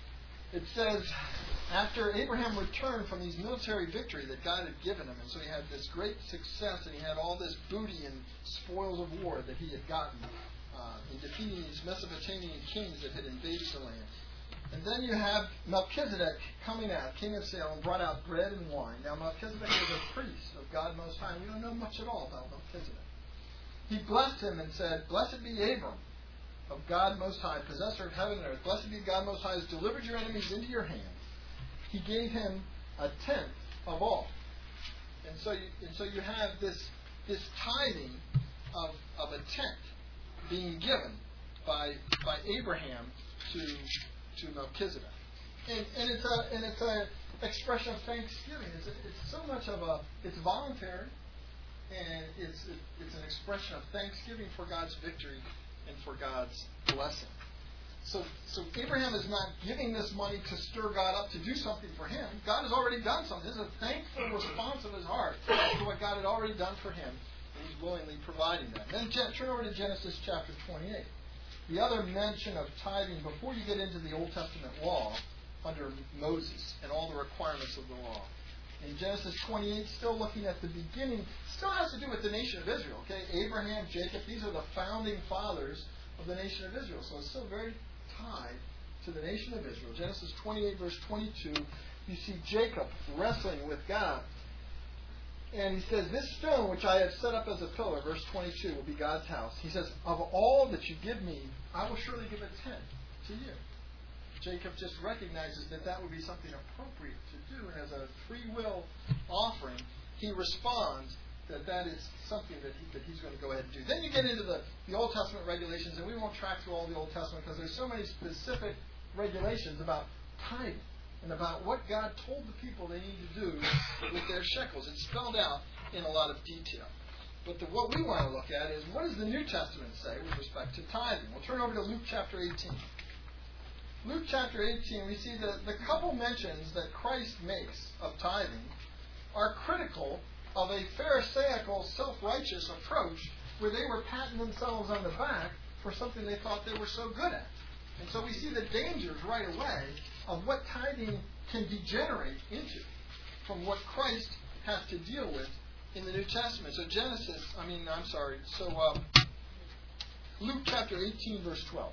it says, after Abraham returned from these military victory that God had given him, and so he had this great success, and he had all this booty and spoils of war that he had gotten uh, in defeating these Mesopotamian kings that had invaded the land. And then you have Melchizedek coming out, king of Salem, brought out bread and wine. Now Melchizedek was a priest of God Most High. We don't know much at all about Melchizedek. He blessed him and said, "Blessed be Abram, of God Most High, possessor of heaven and earth. Blessed be God Most High, has delivered your enemies into your hand." He gave him a tenth of all. And so you, and so you have this this tithing of, of a tenth being given by by Abraham to to Melchizedek. And, and it's a and it's a expression of thanksgiving. It's, a, it's so much of a it's voluntary, and it's it, it's an expression of thanksgiving for God's victory and for God's blessing. So, so Abraham is not giving this money to stir God up to do something for him. God has already done something. This is a thankful response of his heart to what God had already done for him, and he's willingly providing that. Then turn over to Genesis chapter twenty-eight. The other mention of tithing before you get into the Old Testament law under Moses and all the requirements of the law. In Genesis twenty-eight, still looking at the beginning, still has to do with the nation of Israel. Okay, Abraham, Jacob, these are the founding fathers of the nation of Israel. So it's still very tied to the nation of Israel. Genesis twenty-eight, verse twenty-two, you see Jacob wrestling with God. And he says, "This stone which I have set up as a pillar," verse twenty-two, "will be God's house." He says, "Of all that you give me, I will surely give a tenth to you." Jacob just recognizes that that would be something appropriate to do, and as a free will offering, he responds that that is something that, he, that he's going to go ahead and do. Then you get into the, the Old Testament regulations, and we won't track through all the Old Testament because there's so many specific regulations about tithing and about what God told the people they need to do with their shekels. It's spelled out in a lot of detail. But the, what we want to look at is, what does the New Testament say with respect to tithing? We'll turn over to Luke chapter eighteen. Luke chapter eighteen, we see that the couple mentions that Christ makes of tithing are critical of a Pharisaical, self-righteous approach where they were patting themselves on the back for something they thought they were so good at. And so we see the dangers right away of what tithing can degenerate into from what Christ has to deal with in the New Testament. So Genesis, I mean, I'm sorry, so uh, Luke chapter eighteen, verse twelve.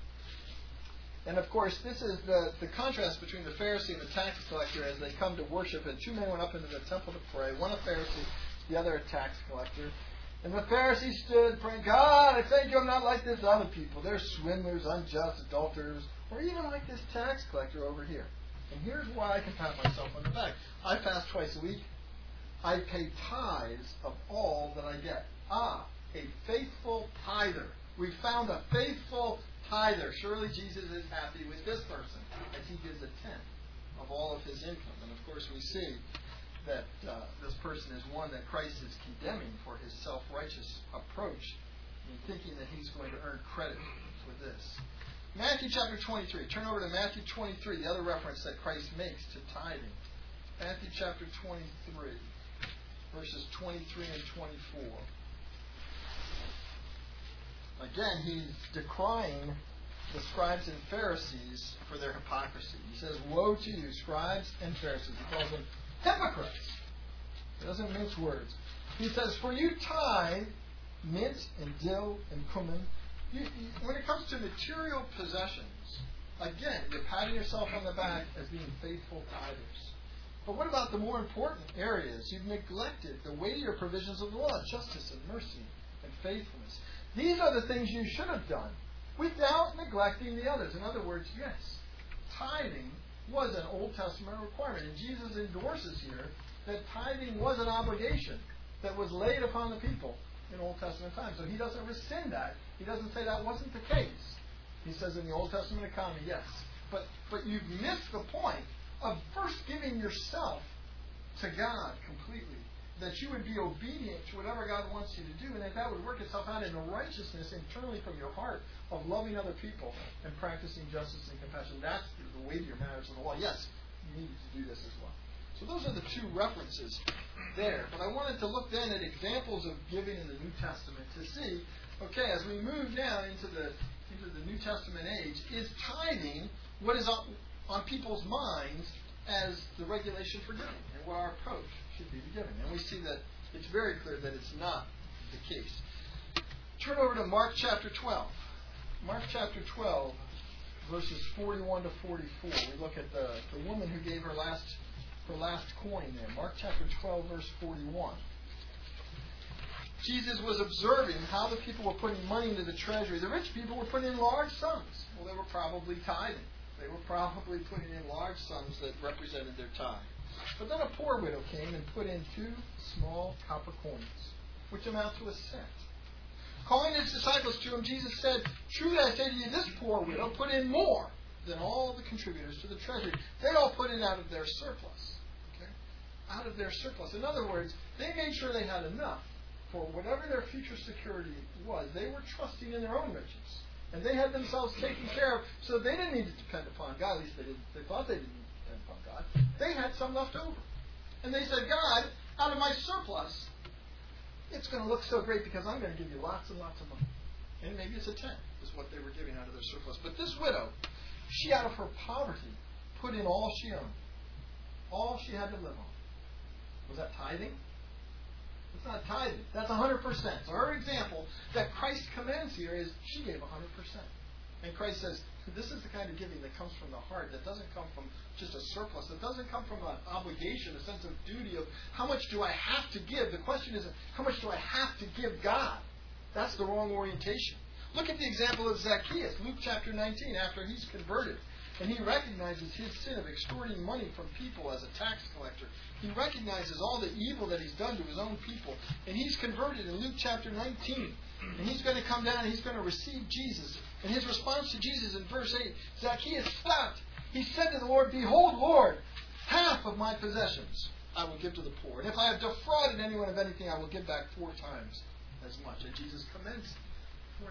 And of course, this is the, the contrast between the Pharisee and the tax collector as they come to worship. And two men went up into the temple to pray, one a Pharisee, the other a tax collector. And the Pharisee stood praying, "God, I thank you I'm not like this other people. They're swindlers, unjust, adulterers, or even like this tax collector over here. And here's why I can pat myself on the back. I fast twice a week. I pay tithes of all that I get." Ah, a faithful tither. We found a faithful tither. Surely Jesus is happy with this person as he gives a tenth of all of his income. And of course we see that uh, this person is one that Christ is condemning for his self-righteous approach in thinking that he's going to earn credit for this. Matthew chapter twenty-three. Turn over to Matthew twenty-three, the other reference that Christ makes to tithing. Matthew chapter twenty-three, verses twenty-three and twenty-four. Again, he's decrying the scribes and Pharisees for their hypocrisy. He says, "Woe to you, scribes and Pharisees." He calls them hypocrites. He doesn't mince words. He says, "For you tithe mint and dill and cumin." You, you, when it comes to material possessions, again, you're patting yourself on the back as being faithful tithers. But what about the more important areas? You've neglected the weightier provisions of the law, justice and mercy and faithfulness. These are the things you should have done. without neglecting the others. In other words, yes, tithing was an Old Testament requirement. And Jesus endorses here that tithing was an obligation that was laid upon the people in Old Testament times. So he doesn't rescind that. He doesn't say that wasn't the case. He says in the Old Testament economy, yes. But but you've missed the point of first giving yourself to God completely. That you would be obedient to whatever God wants you to do, and that that would work itself out in a righteousness internally from your heart of loving other people and practicing justice and compassion. That's the weightier matters of the law. Yes, you need to do this as well. So those are the two references there. But I wanted to look then at examples of giving in the New Testament to see, okay, as we move now into the into the New Testament age, is tithing what is on, on people's minds as the regulation for giving, and what our approach should be to giving. And we see that it's very clear that it's not the case. Turn over to Mark chapter twelve. Mark chapter twelve, verses forty-one to forty-four. We look at the, the woman who gave her last her last coin there. Mark chapter twelve, verse forty-one. Jesus was observing how the people were putting money into the treasury. The rich people were putting in large sums. Well, they were probably tithing. They were probably putting in large sums that represented their tithe. But then a poor widow came and put in two small copper coins, which amount to a cent. Calling his disciples to him, Jesus said, "Truly I say to you, this poor widow put in more than all the contributors to the treasury." They all put in out of their surplus. Okay? Out of their surplus. In other words, they made sure they had enough for whatever their future security was. They were trusting in their own riches. And they had themselves taken care of, so they didn't need to depend upon God. At least they didn't. They thought they didn't need to depend upon God. They had some left over. And they said, "God, out of my surplus, it's going to look so great because I'm going to give you lots and lots of money." And maybe it's a tenth is what they were giving out of their surplus. But this widow, she out of her poverty put in all she owned. All she had to live on. Was that tithing? It's not tithing. That's one hundred percent. So her example that Christ commends here is she gave one hundred percent. And Christ says, this is the kind of giving that comes from the heart, that doesn't come from just a surplus. It doesn't come from an obligation, a sense of duty of how much do I have to give. The question isn't how much do I have to give God. That's the wrong orientation. Look at the example of Zacchaeus, Luke chapter nineteen, after he's converted. And he recognizes his sin of extorting money from people as a tax collector. He recognizes all the evil that he's done to his own people. And he's converted in Luke chapter nineteen. And he's going to come down and he's going to receive Jesus. And his response to Jesus in verse eight, Zacchaeus stopped. He said to the Lord, "Behold, Lord, half of my possessions I will give to the poor. And if I have defrauded anyone of anything, I will give back four times as much." And Jesus commends him for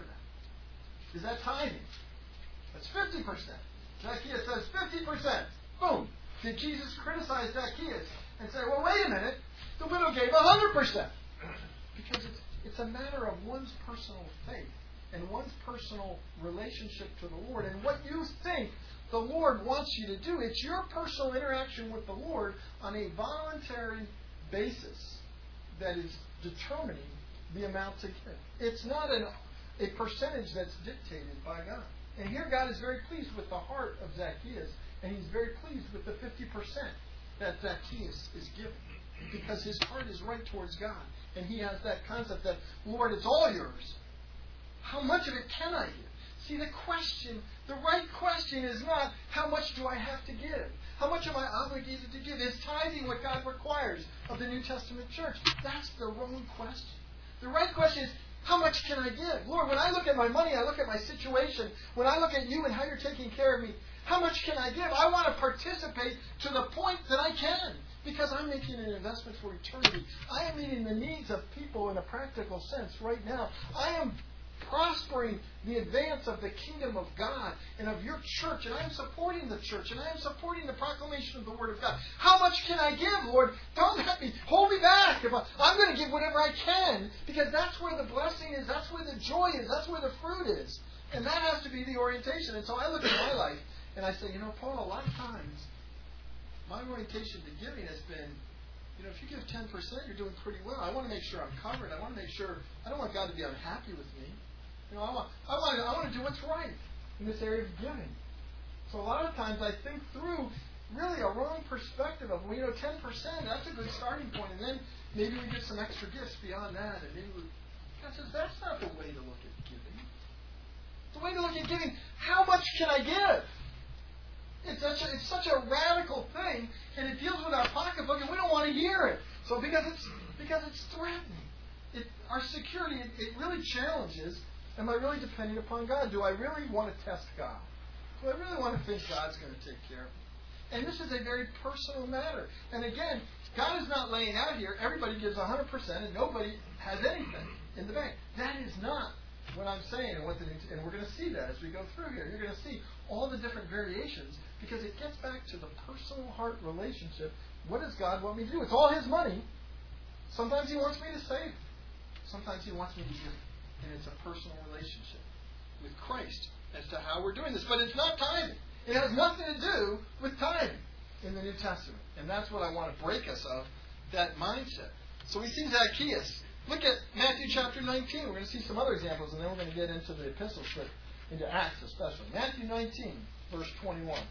that. Is that tithing? That's fifty percent. Zacchaeus says fifty percent. Boom. Did Jesus criticize Zacchaeus and say, well, wait a minute, the widow gave one hundred percent? Because it's, it's a matter of one's personal faith and one's personal relationship to the Lord and what you think the Lord wants you to do. It's your personal interaction with the Lord on a voluntary basis that is determining the amount to give. It's not an, a percentage that's dictated by God. And here God is very pleased with the heart of Zacchaeus, and he's very pleased with the fifty percent that Zacchaeus is giving, because his heart is right towards God. And he has that concept that, Lord, it's all yours. How much of it can I give? See, the question, the right question is not, how much do I have to give? How much am I obligated to give? Is tithing what God requires of the New Testament church? That's the wrong question. The right question is, how much can I give? Lord, when I look at my money, I look at my situation. When I look at you and how you're taking care of me, how much can I give? I want to participate to the point that I can, because I'm making an investment for eternity. I am meeting the needs of people in a practical sense right now. I am prospering the advance of the kingdom of God and of your church, and I am supporting the church, and I am supporting the proclamation of the Word of God. How much can I give, Lord? Don't let me, hold me back. If I, I'm going to give whatever I can, because that's where the blessing is, that's where the joy is, that's where the fruit is. And that has to be the orientation. And so I look at my life, and I say, you know, Paul, a lot of times, my orientation to giving has been, you know, if you give ten percent, you're doing pretty well. I want to make sure I'm covered. I want to make sure, I don't want God to be unhappy with me. You know, I want, I want, I want to do what's right in this area of giving. So a lot of times I think through really a wrong perspective of, well, you know, ten percent, that's a good starting point. And then maybe we get some extra gifts beyond that. And maybe we, God says, that's not the way to look at giving. The way to look at giving, how much can I give? It's such a, it's such a radical thing, and it deals with our pocketbook, and we don't want to hear it. So because it's because it's threatening, it, our security, it, it really challenges, am I really depending upon God? Do I really want to test God? Do I really want to think God's going to take care of me? And this is a very personal matter. And again, God is not laying out here, everybody gives one hundred percent and nobody has anything in the bank. That is not what I'm saying, and what the, and we're going to see that as we go through here. You're going to see all the different variations, because it gets back to the personal heart relationship. What does God want me to do? It's all His money. Sometimes He wants me to save. Sometimes He wants me to give. And it's a personal relationship with Christ as to how we're doing this. But it's not tithing. It has nothing to do with tithing in the New Testament. And that's what I want to break us of, that mindset. So we see Zacchaeus. Look at Matthew chapter nineteen. We're going to see some other examples, and then we're going to get into the epistles, but into Acts especially. Matthew nineteen, verse twenty-one.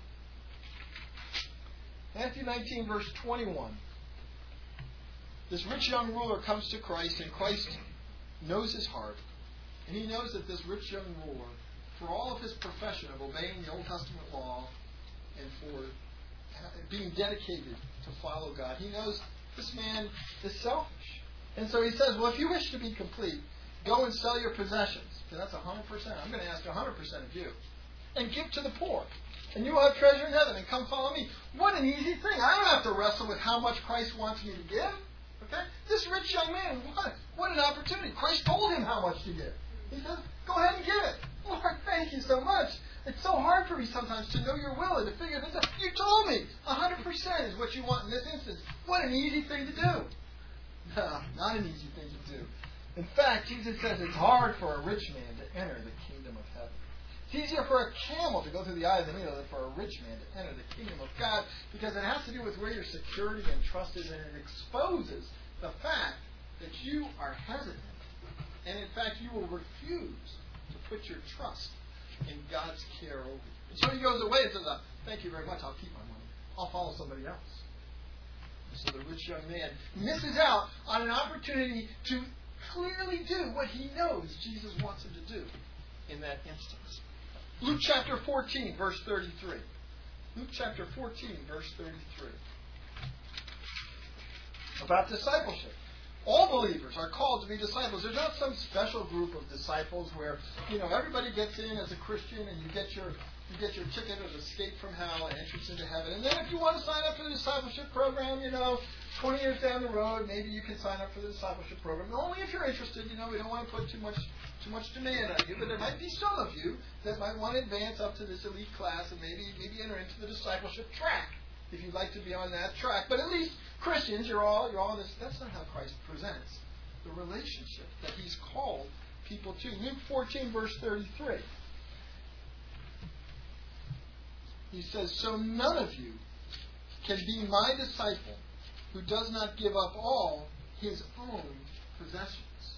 Matthew nineteen, verse twenty-one. This rich young ruler comes to Christ, and Christ knows his heart. And he knows that this rich young ruler, for all of his profession of obeying the Old Testament law and for being dedicated to follow God, he knows this man is selfish. And so he says, well, if you wish to be complete, go and sell your possessions. Okay, that's one hundred percent. I'm going to ask one hundred percent of you. And give to the poor. And you will have treasure in heaven. And come follow me. What an easy thing. I don't have to wrestle with how much Christ wants me to give. Okay? This rich young man, what, what an opportunity. Christ told him how much to give. He says, go ahead and give it. Lord, thank you so much. It's so hard for me sometimes to know your will and to figure this out. You told me one hundred percent is what you want in this instance. What an easy thing to do. No, not an easy thing to do. In fact, Jesus says it's hard for a rich man to enter the kingdom of heaven. It's easier for a camel to go through the eye of the needle than for a rich man to enter the kingdom of God, because it has to do with where your security and trust is, and it exposes the fact that you are hesitant. And in fact, you will refuse to put your trust in God's care over you. And so he goes away and says, thank you very much, I'll keep my money. I'll follow somebody else. So the rich young man misses out on an opportunity to clearly do what he knows Jesus wants him to do in that instance. Luke chapter fourteen, verse thirty-three. Luke chapter fourteen, verse thirty-three. About discipleship. All believers are called to be disciples. There's not some special group of disciples where, you know, everybody gets in as a Christian and you get your you get your ticket of escape from hell and entrance into heaven. And then if you want to sign up for the discipleship program, you know, twenty years down the road, maybe you can sign up for the discipleship program. Only if you're interested. You know, we don't want to put too much too much demand on you, but there might be some of you that might want to advance up to this elite class and maybe maybe enter into the discipleship track if you'd like to be on that track. But at least Christians, you're all you're all this. That's not how Christ presents the relationship that He's called people to. Luke fourteen, verse thirty-three. He says, so none of you can be my disciple who does not give up all his own possessions.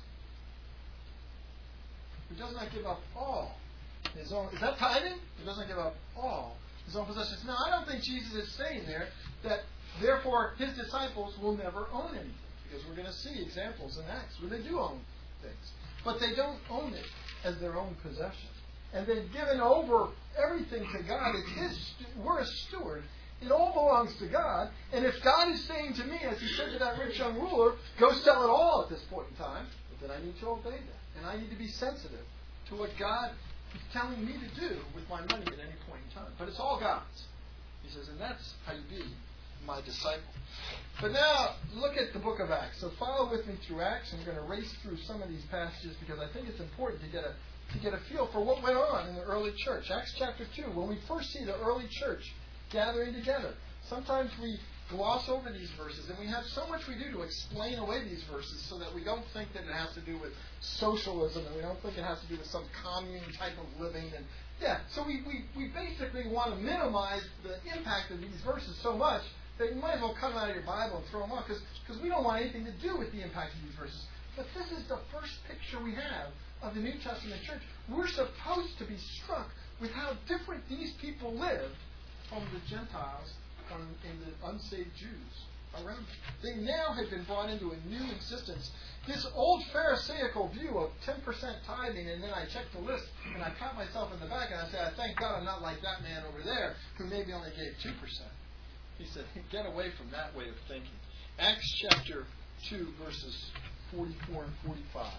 Who does not give up all his own. Is that tithing? Who doesn't give up all his own possessions. Now, I don't think Jesus is saying there that, therefore, his disciples will never own anything. Because we're going to see examples in Acts where they do own things. But they don't own it as their own possession. And they've given over everything to God. It's His. We're a steward. It all belongs to God. And if God is saying to me, as He said to that rich young ruler, go sell it all at this point in time, then I need to obey that. And I need to be sensitive to what God is telling me to do with my money at any point in time. But it's all God's. He says, and that's how you be my disciple. But now, look at the book of Acts. So follow with me through Acts, and we're going to race through some of these passages because I think it's important to get a to get a feel for what went on in the early church. Acts chapter two, when we first see the early church gathering together, sometimes we gloss over these verses, and we have so much we do to explain away these verses so that we don't think that it has to do with socialism, and we don't think it has to do with some commune type of living. And yeah, so we, we, we basically want to minimize the impact of these verses so much that you might as well cut them out of your Bible and throw them off, because we don't want anything to do with the impact of these verses. But this is the first picture we have of the New Testament church. We're supposed to be struck with how different these people lived from the Gentiles and the unsaved Jews around them. They now had been brought into a new existence. This old Pharisaical view of ten percent tithing, and then I check the list, and I pat myself in the back, and I say, I thank God I'm not like that man over there, who maybe only gave two percent. He said, get away from that way of thinking. Acts chapter two, verses forty-four and forty-five.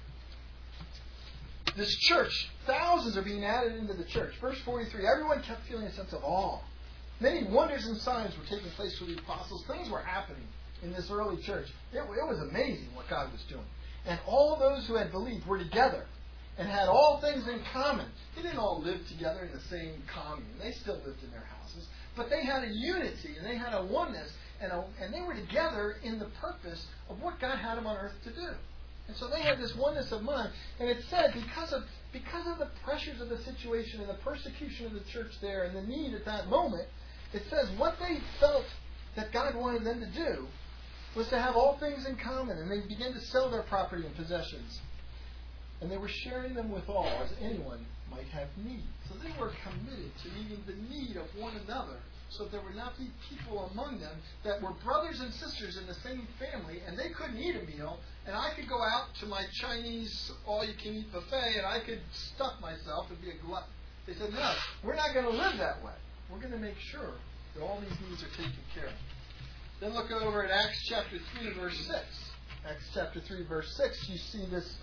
This church, thousands are being added into the church. Verse forty-three, everyone kept feeling a sense of awe. Many wonders and signs were taking place for the apostles. Things were happening in this early church. It, it was amazing what God was doing. And all those who had believed were together and had all things in common. They didn't all live together in the same commune. They still lived in their houses. But they had a unity and they had a oneness. And, a, and they were together in the purpose of what God had them on earth to do. And so they had this oneness of mind. And it said because of because of the pressures of the situation and the persecution of the church there and the need at that moment, it says what they felt that God wanted them to do was to have all things in common. And they began to sell their property and possessions. And they were sharing them with all, as anyone might have need. So they were committed to meeting the need of one another, so that there would not be people among them that were brothers and sisters in the same family, and they couldn't eat a meal, and I could go out to my Chinese all-you-can-eat buffet, and I could stuff myself and be a glutton. They said, no, we're not going to live that way. We're going to make sure that all these needs are taken care of. Then look over at Acts chapter three, verse six. Acts chapter three, verse six, you see this,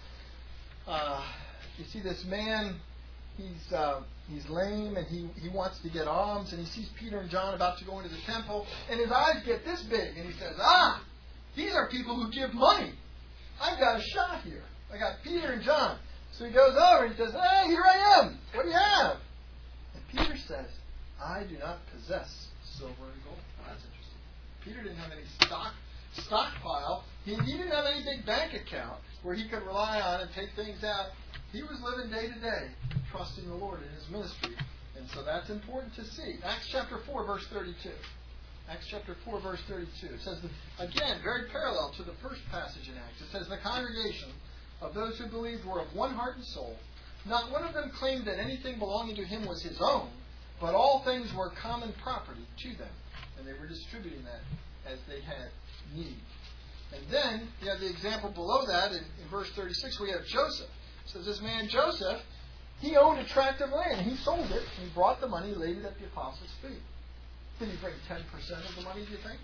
uh, you see this man. He's uh, he's lame and he, he wants to get alms, and he sees Peter and John about to go into the temple, and his eyes get this big, and he says, ah, these are people who give money. I've got a shot here. I got Peter and John. So he goes over and he says, hey, here I am. What do you have? And Peter says, I do not possess silver and gold. Well, that's interesting. Peter didn't have any stock stockpile. He, he didn't have any big bank account where he could rely on and take things out. He was living day to day, trusting the Lord in his ministry. And so that's important to see. Acts chapter four, verse thirty-two. Acts chapter four, verse thirty-two. It says, that, again, very parallel to the first passage in Acts. It says, the congregation of those who believed were of one heart and soul. Not one of them claimed that anything belonging to him was his own, but all things were common property to them. And they were distributing that as they had need. And then, you have the example below that in, in verse thirty-six, we have Joseph. It says this man Joseph, he owned a tract of land. He sold it, and he brought the money, laid it at the apostles' feet. Did he bring ten percent of the money, do you think?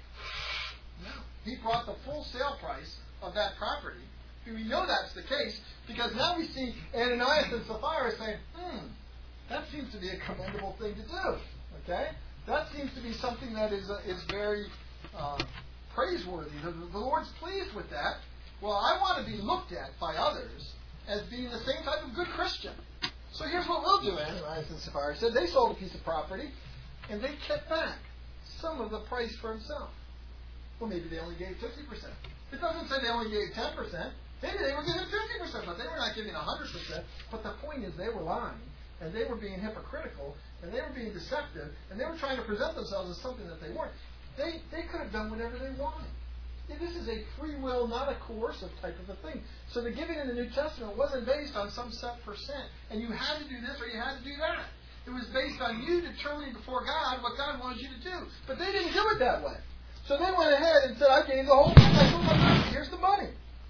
No. He brought the full sale price of that property. We know that's the case because now we see Ananias and Sapphira saying, hmm, that seems to be a commendable thing to do. Okay? That seems to be something that is uh, is very uh, praiseworthy. The, the Lord's pleased with that. Well, I want to be looked at by others as being the same type of good Christian. So here's what we'll do, Ananias and Sapphira said. They sold a piece of property, and they kept back some of the price for himself. Well, maybe they only gave fifty percent. It doesn't say they only gave ten percent. Maybe they were giving fifty percent, but they were not giving one hundred percent. But the point is they were lying, and they were being hypocritical, and they were being deceptive, and they were trying to present themselves as something that they weren't. They, they could have done whatever they wanted. This is a free will, not a coercive type of a thing. So the giving in the New Testament wasn't based on some set percent, and you had to do this or you had to do that. It was based on you determining before God what God wanted you to do. But they didn't do it that way. So they went ahead and said, I gave the whole thing. I told my money. Here's the money.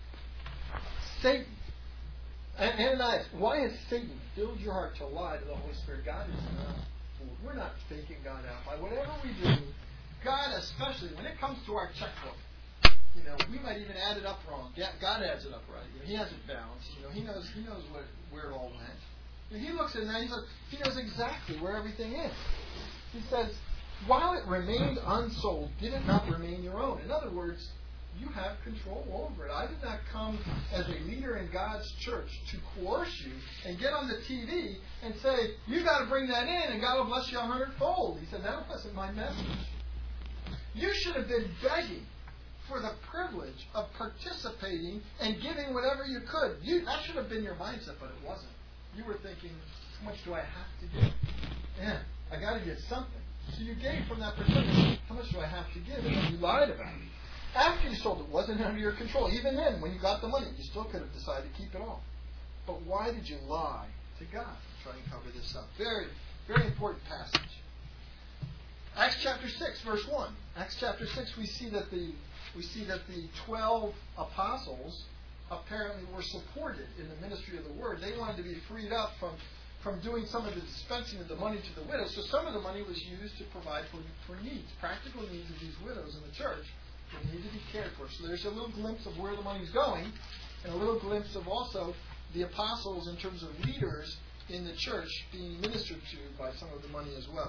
Satan. Ananias, why has Satan filled your heart to lie to the Holy Spirit? God is not fooled. We're not faking God out. By whatever we do, God, especially when it comes to our checkbook, you know, we might even add it up wrong. God adds it up right. You know, he has it balanced. You know, he knows he knows what, where it all went. And he looks in there and he says, he knows exactly where everything is. He says, while it remained unsold, did it not remain your own? In other words, you have control over it. I did not come as a leader in God's church to coerce you and get on the T V and say, you got to bring that in and God will bless you a hundredfold. He said, that wasn't my message. You should have been begging for the privilege of participating and giving whatever you could. You, that should have been your mindset, but it wasn't. You were thinking, how much do I have to give? Yeah, I got to get something. So you gave from that perspective. How much do I have to give? And then you lied about it. After you sold it, it wasn't under your control. Even then, when you got the money, you still could have decided to keep it all. But why did you lie to God? I'll try and cover this up. Very, very important passage. Acts chapter six, verse one. Acts chapter six, we see that the we see that the twelve apostles apparently were supported in the ministry of the word. They wanted to be freed up from, from doing some of the dispensing of the money to the widows. So some of the money was used to provide for, for needs, practical needs of these widows in the church that need to be cared for. So there's a little glimpse of where the money's going, and a little glimpse of also the apostles in terms of leaders in the church being ministered to by some of the money as well.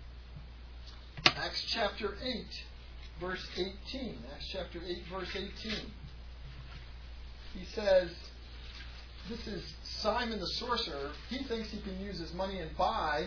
Acts chapter eight, verse eighteen. Acts chapter eight, verse eighteen. He says, this is Simon the sorcerer. He thinks he can use his money and buy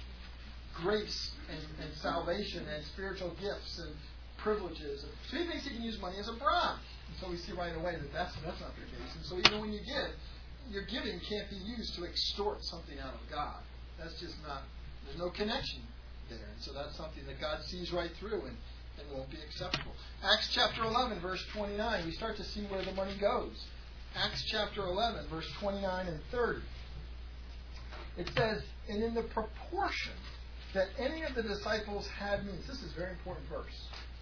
grace and, and salvation and spiritual gifts and privileges. So he thinks he can use money as a bribe. And so we see right away that that's, that's not the case. And so even when you give, your giving can't be used to extort something out of God. That's just not, there's no connection there. And so that's something that God sees right through and, and won't be acceptable. Acts chapter eleven, verse twenty-nine, we start to see where the money goes. Acts chapter eleven, verse twenty-nine and thirty. It says, and in the proportion that any of the disciples had means, this is a very important verse.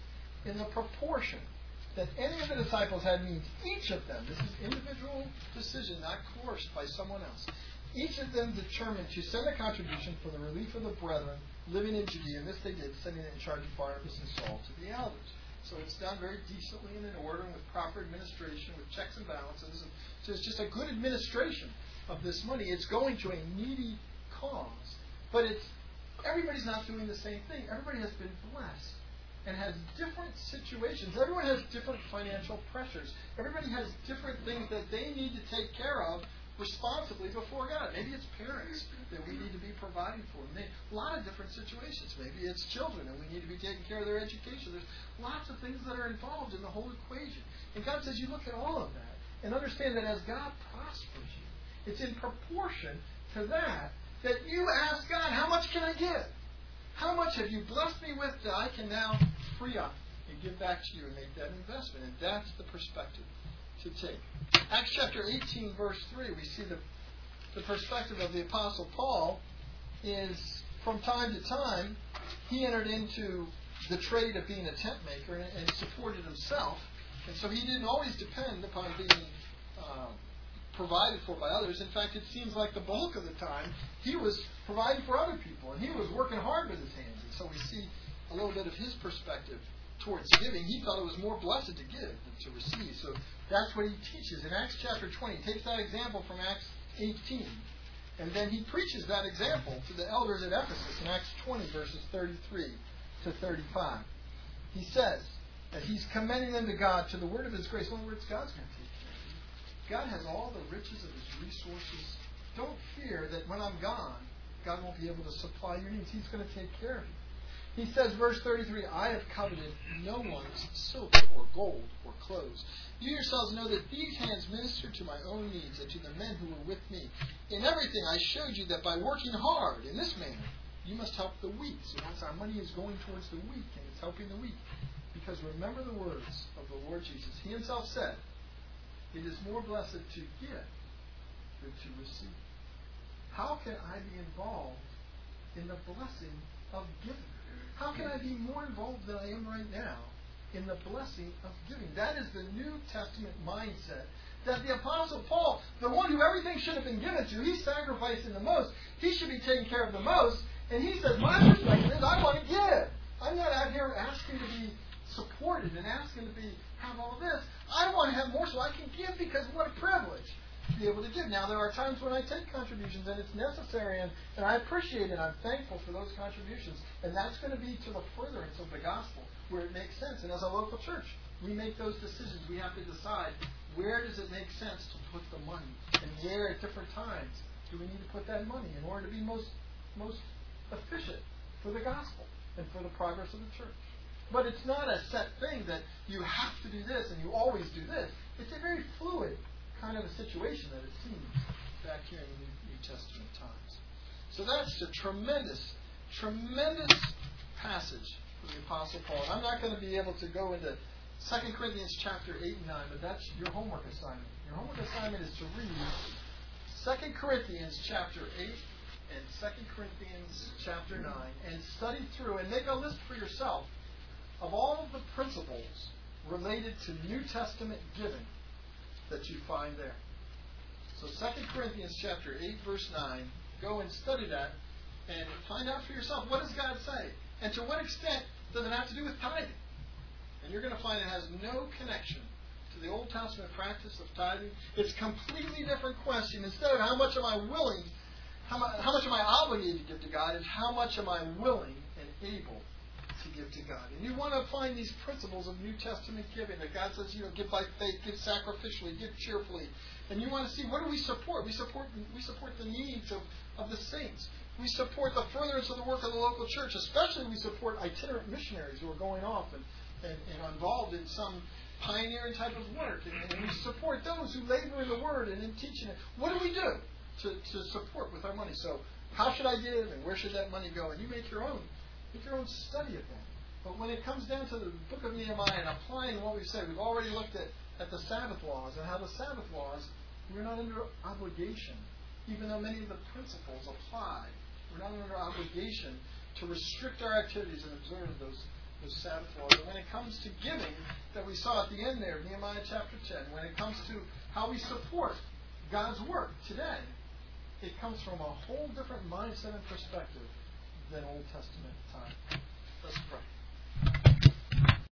In the proportion that any of the disciples had means, each of them, this is individual decision, not coerced by someone else, each of them determined to send a contribution for the relief of the brethren living in Judea, and this they did, sending it in charge of Barnabas and Saul to the elders. So it's done very decently and in order and with proper administration, with checks and balances. And so it's just a good administration of this money. It's going to a needy cause, but it's everybody's not doing the same thing. Everybody has been blessed and has different situations. Everyone has different financial pressures. Everybody has different things that they need to take care of responsibly before God. Maybe it's parents that we need to be providing for. Maybe a lot of different situations. Maybe it's children and we need to be taking care of their education. There's lots of things that are involved in the whole equation. And God says you look at all of that and understand that as God prospers you, it's in proportion to that that you ask God, how much can I give? How much have you blessed me with that I can now free up and give back to you and make that investment? And that's the perspective to take. Acts chapter eighteen, verse three, we see the, the perspective of the Apostle Paul is from time to time he entered into the trade of being a tent maker and, and supported himself. And so he didn't always depend upon being um, provided for by others. In fact, it seems like the bulk of the time he was providing for other people and he was working hard with his hands. And so we see a little bit of his perspective towards giving. He thought it was more blessed to give than to receive. So that's what he teaches. In Acts chapter twenty, he takes that example from Acts eighteen, and then he preaches that example to the elders at Ephesus in Acts twenty, verses thirty-three to thirty-five. He says, as he's commending them to God, to the word of his grace. In other words, God's going to take care of you. God has all the riches of his resources. Don't fear that when I'm gone, God won't be able to supply your needs. He's going to take care of you. He says, verse thirty-three, I have coveted no one's silver or gold or clothes. You yourselves know that these hands ministered to my own needs and to the men who were with me. In everything I showed you that by working hard in this manner, you must help the weak. So that's our money is going towards the weak, and it's helping the weak. Because remember the words of the Lord Jesus. He himself said, it is more blessed to give than to receive. How can I be involved in the blessing of giving? How can I be more involved than I am right now in the blessing of giving? That is the New Testament mindset that the Apostle Paul, the one who everything should have been given to, he's sacrificing the most. He should be taking care of the most. And he says, my perspective is I want to give. I'm not out here asking to be supported and asking to be have all of this. I want to have more so I can give, because what a privilege to be able to give. Now, there are times when I take contributions and it's necessary, and, and I appreciate it. I'm thankful for those contributions. And that's going to be to the furtherance of the gospel where it makes sense. And as a local church, we make those decisions. We have to decide where does it make sense to put the money, and where at different times do we need to put that money in order to be most most efficient for the gospel and for the progress of the church. But it's not a set thing that you have to do this and you always do this. It's a very fluid kind of a situation that it seems back here in the New Testament times. So that's a tremendous, tremendous passage from the Apostle Paul. I'm not going to be able to go into Second Corinthians chapter eight and nine, but that's your homework assignment. Your homework assignment is to read Second Corinthians chapter eight in Second Corinthians chapter nine and study through and make a list for yourself of all of the principles related to New Testament giving that you find there. So Second Corinthians chapter eight, verse nine, go and study that and find out for yourself, what does God say? And to what extent does it have to do with tithing? And you're going to find it has no connection to the Old Testament practice of tithing. It's a completely different question. Instead of how much am I willing, how much, how much am I obligated to give to God, is how much am I willing and able to give to God. And you want to find these principles of New Testament giving that God says, you know, give by faith, give sacrificially, give cheerfully. And you want to see, what do we support? We support we support the needs of, of the saints. We support the furtherance of the work of the local church. Especially we support itinerant missionaries who are going off and, and, and involved in some pioneering type of work. And, and we support those who labor in the Word and in teaching it. What do we do to, to support with our money? So how should I give and where should that money go? And you make your own make your own study of that. But when it comes down to the book of Nehemiah and applying what we've said, we've already looked at, at the Sabbath laws and how the Sabbath laws, we're not under obligation. Even though many of the principles apply, we're not under obligation to restrict our activities and observe those, those Sabbath laws. And when it comes to giving, that we saw at the end there of Nehemiah chapter ten, when it comes to how we support God's work today, it comes from a whole different mindset and perspective than Old Testament time. Let's pray.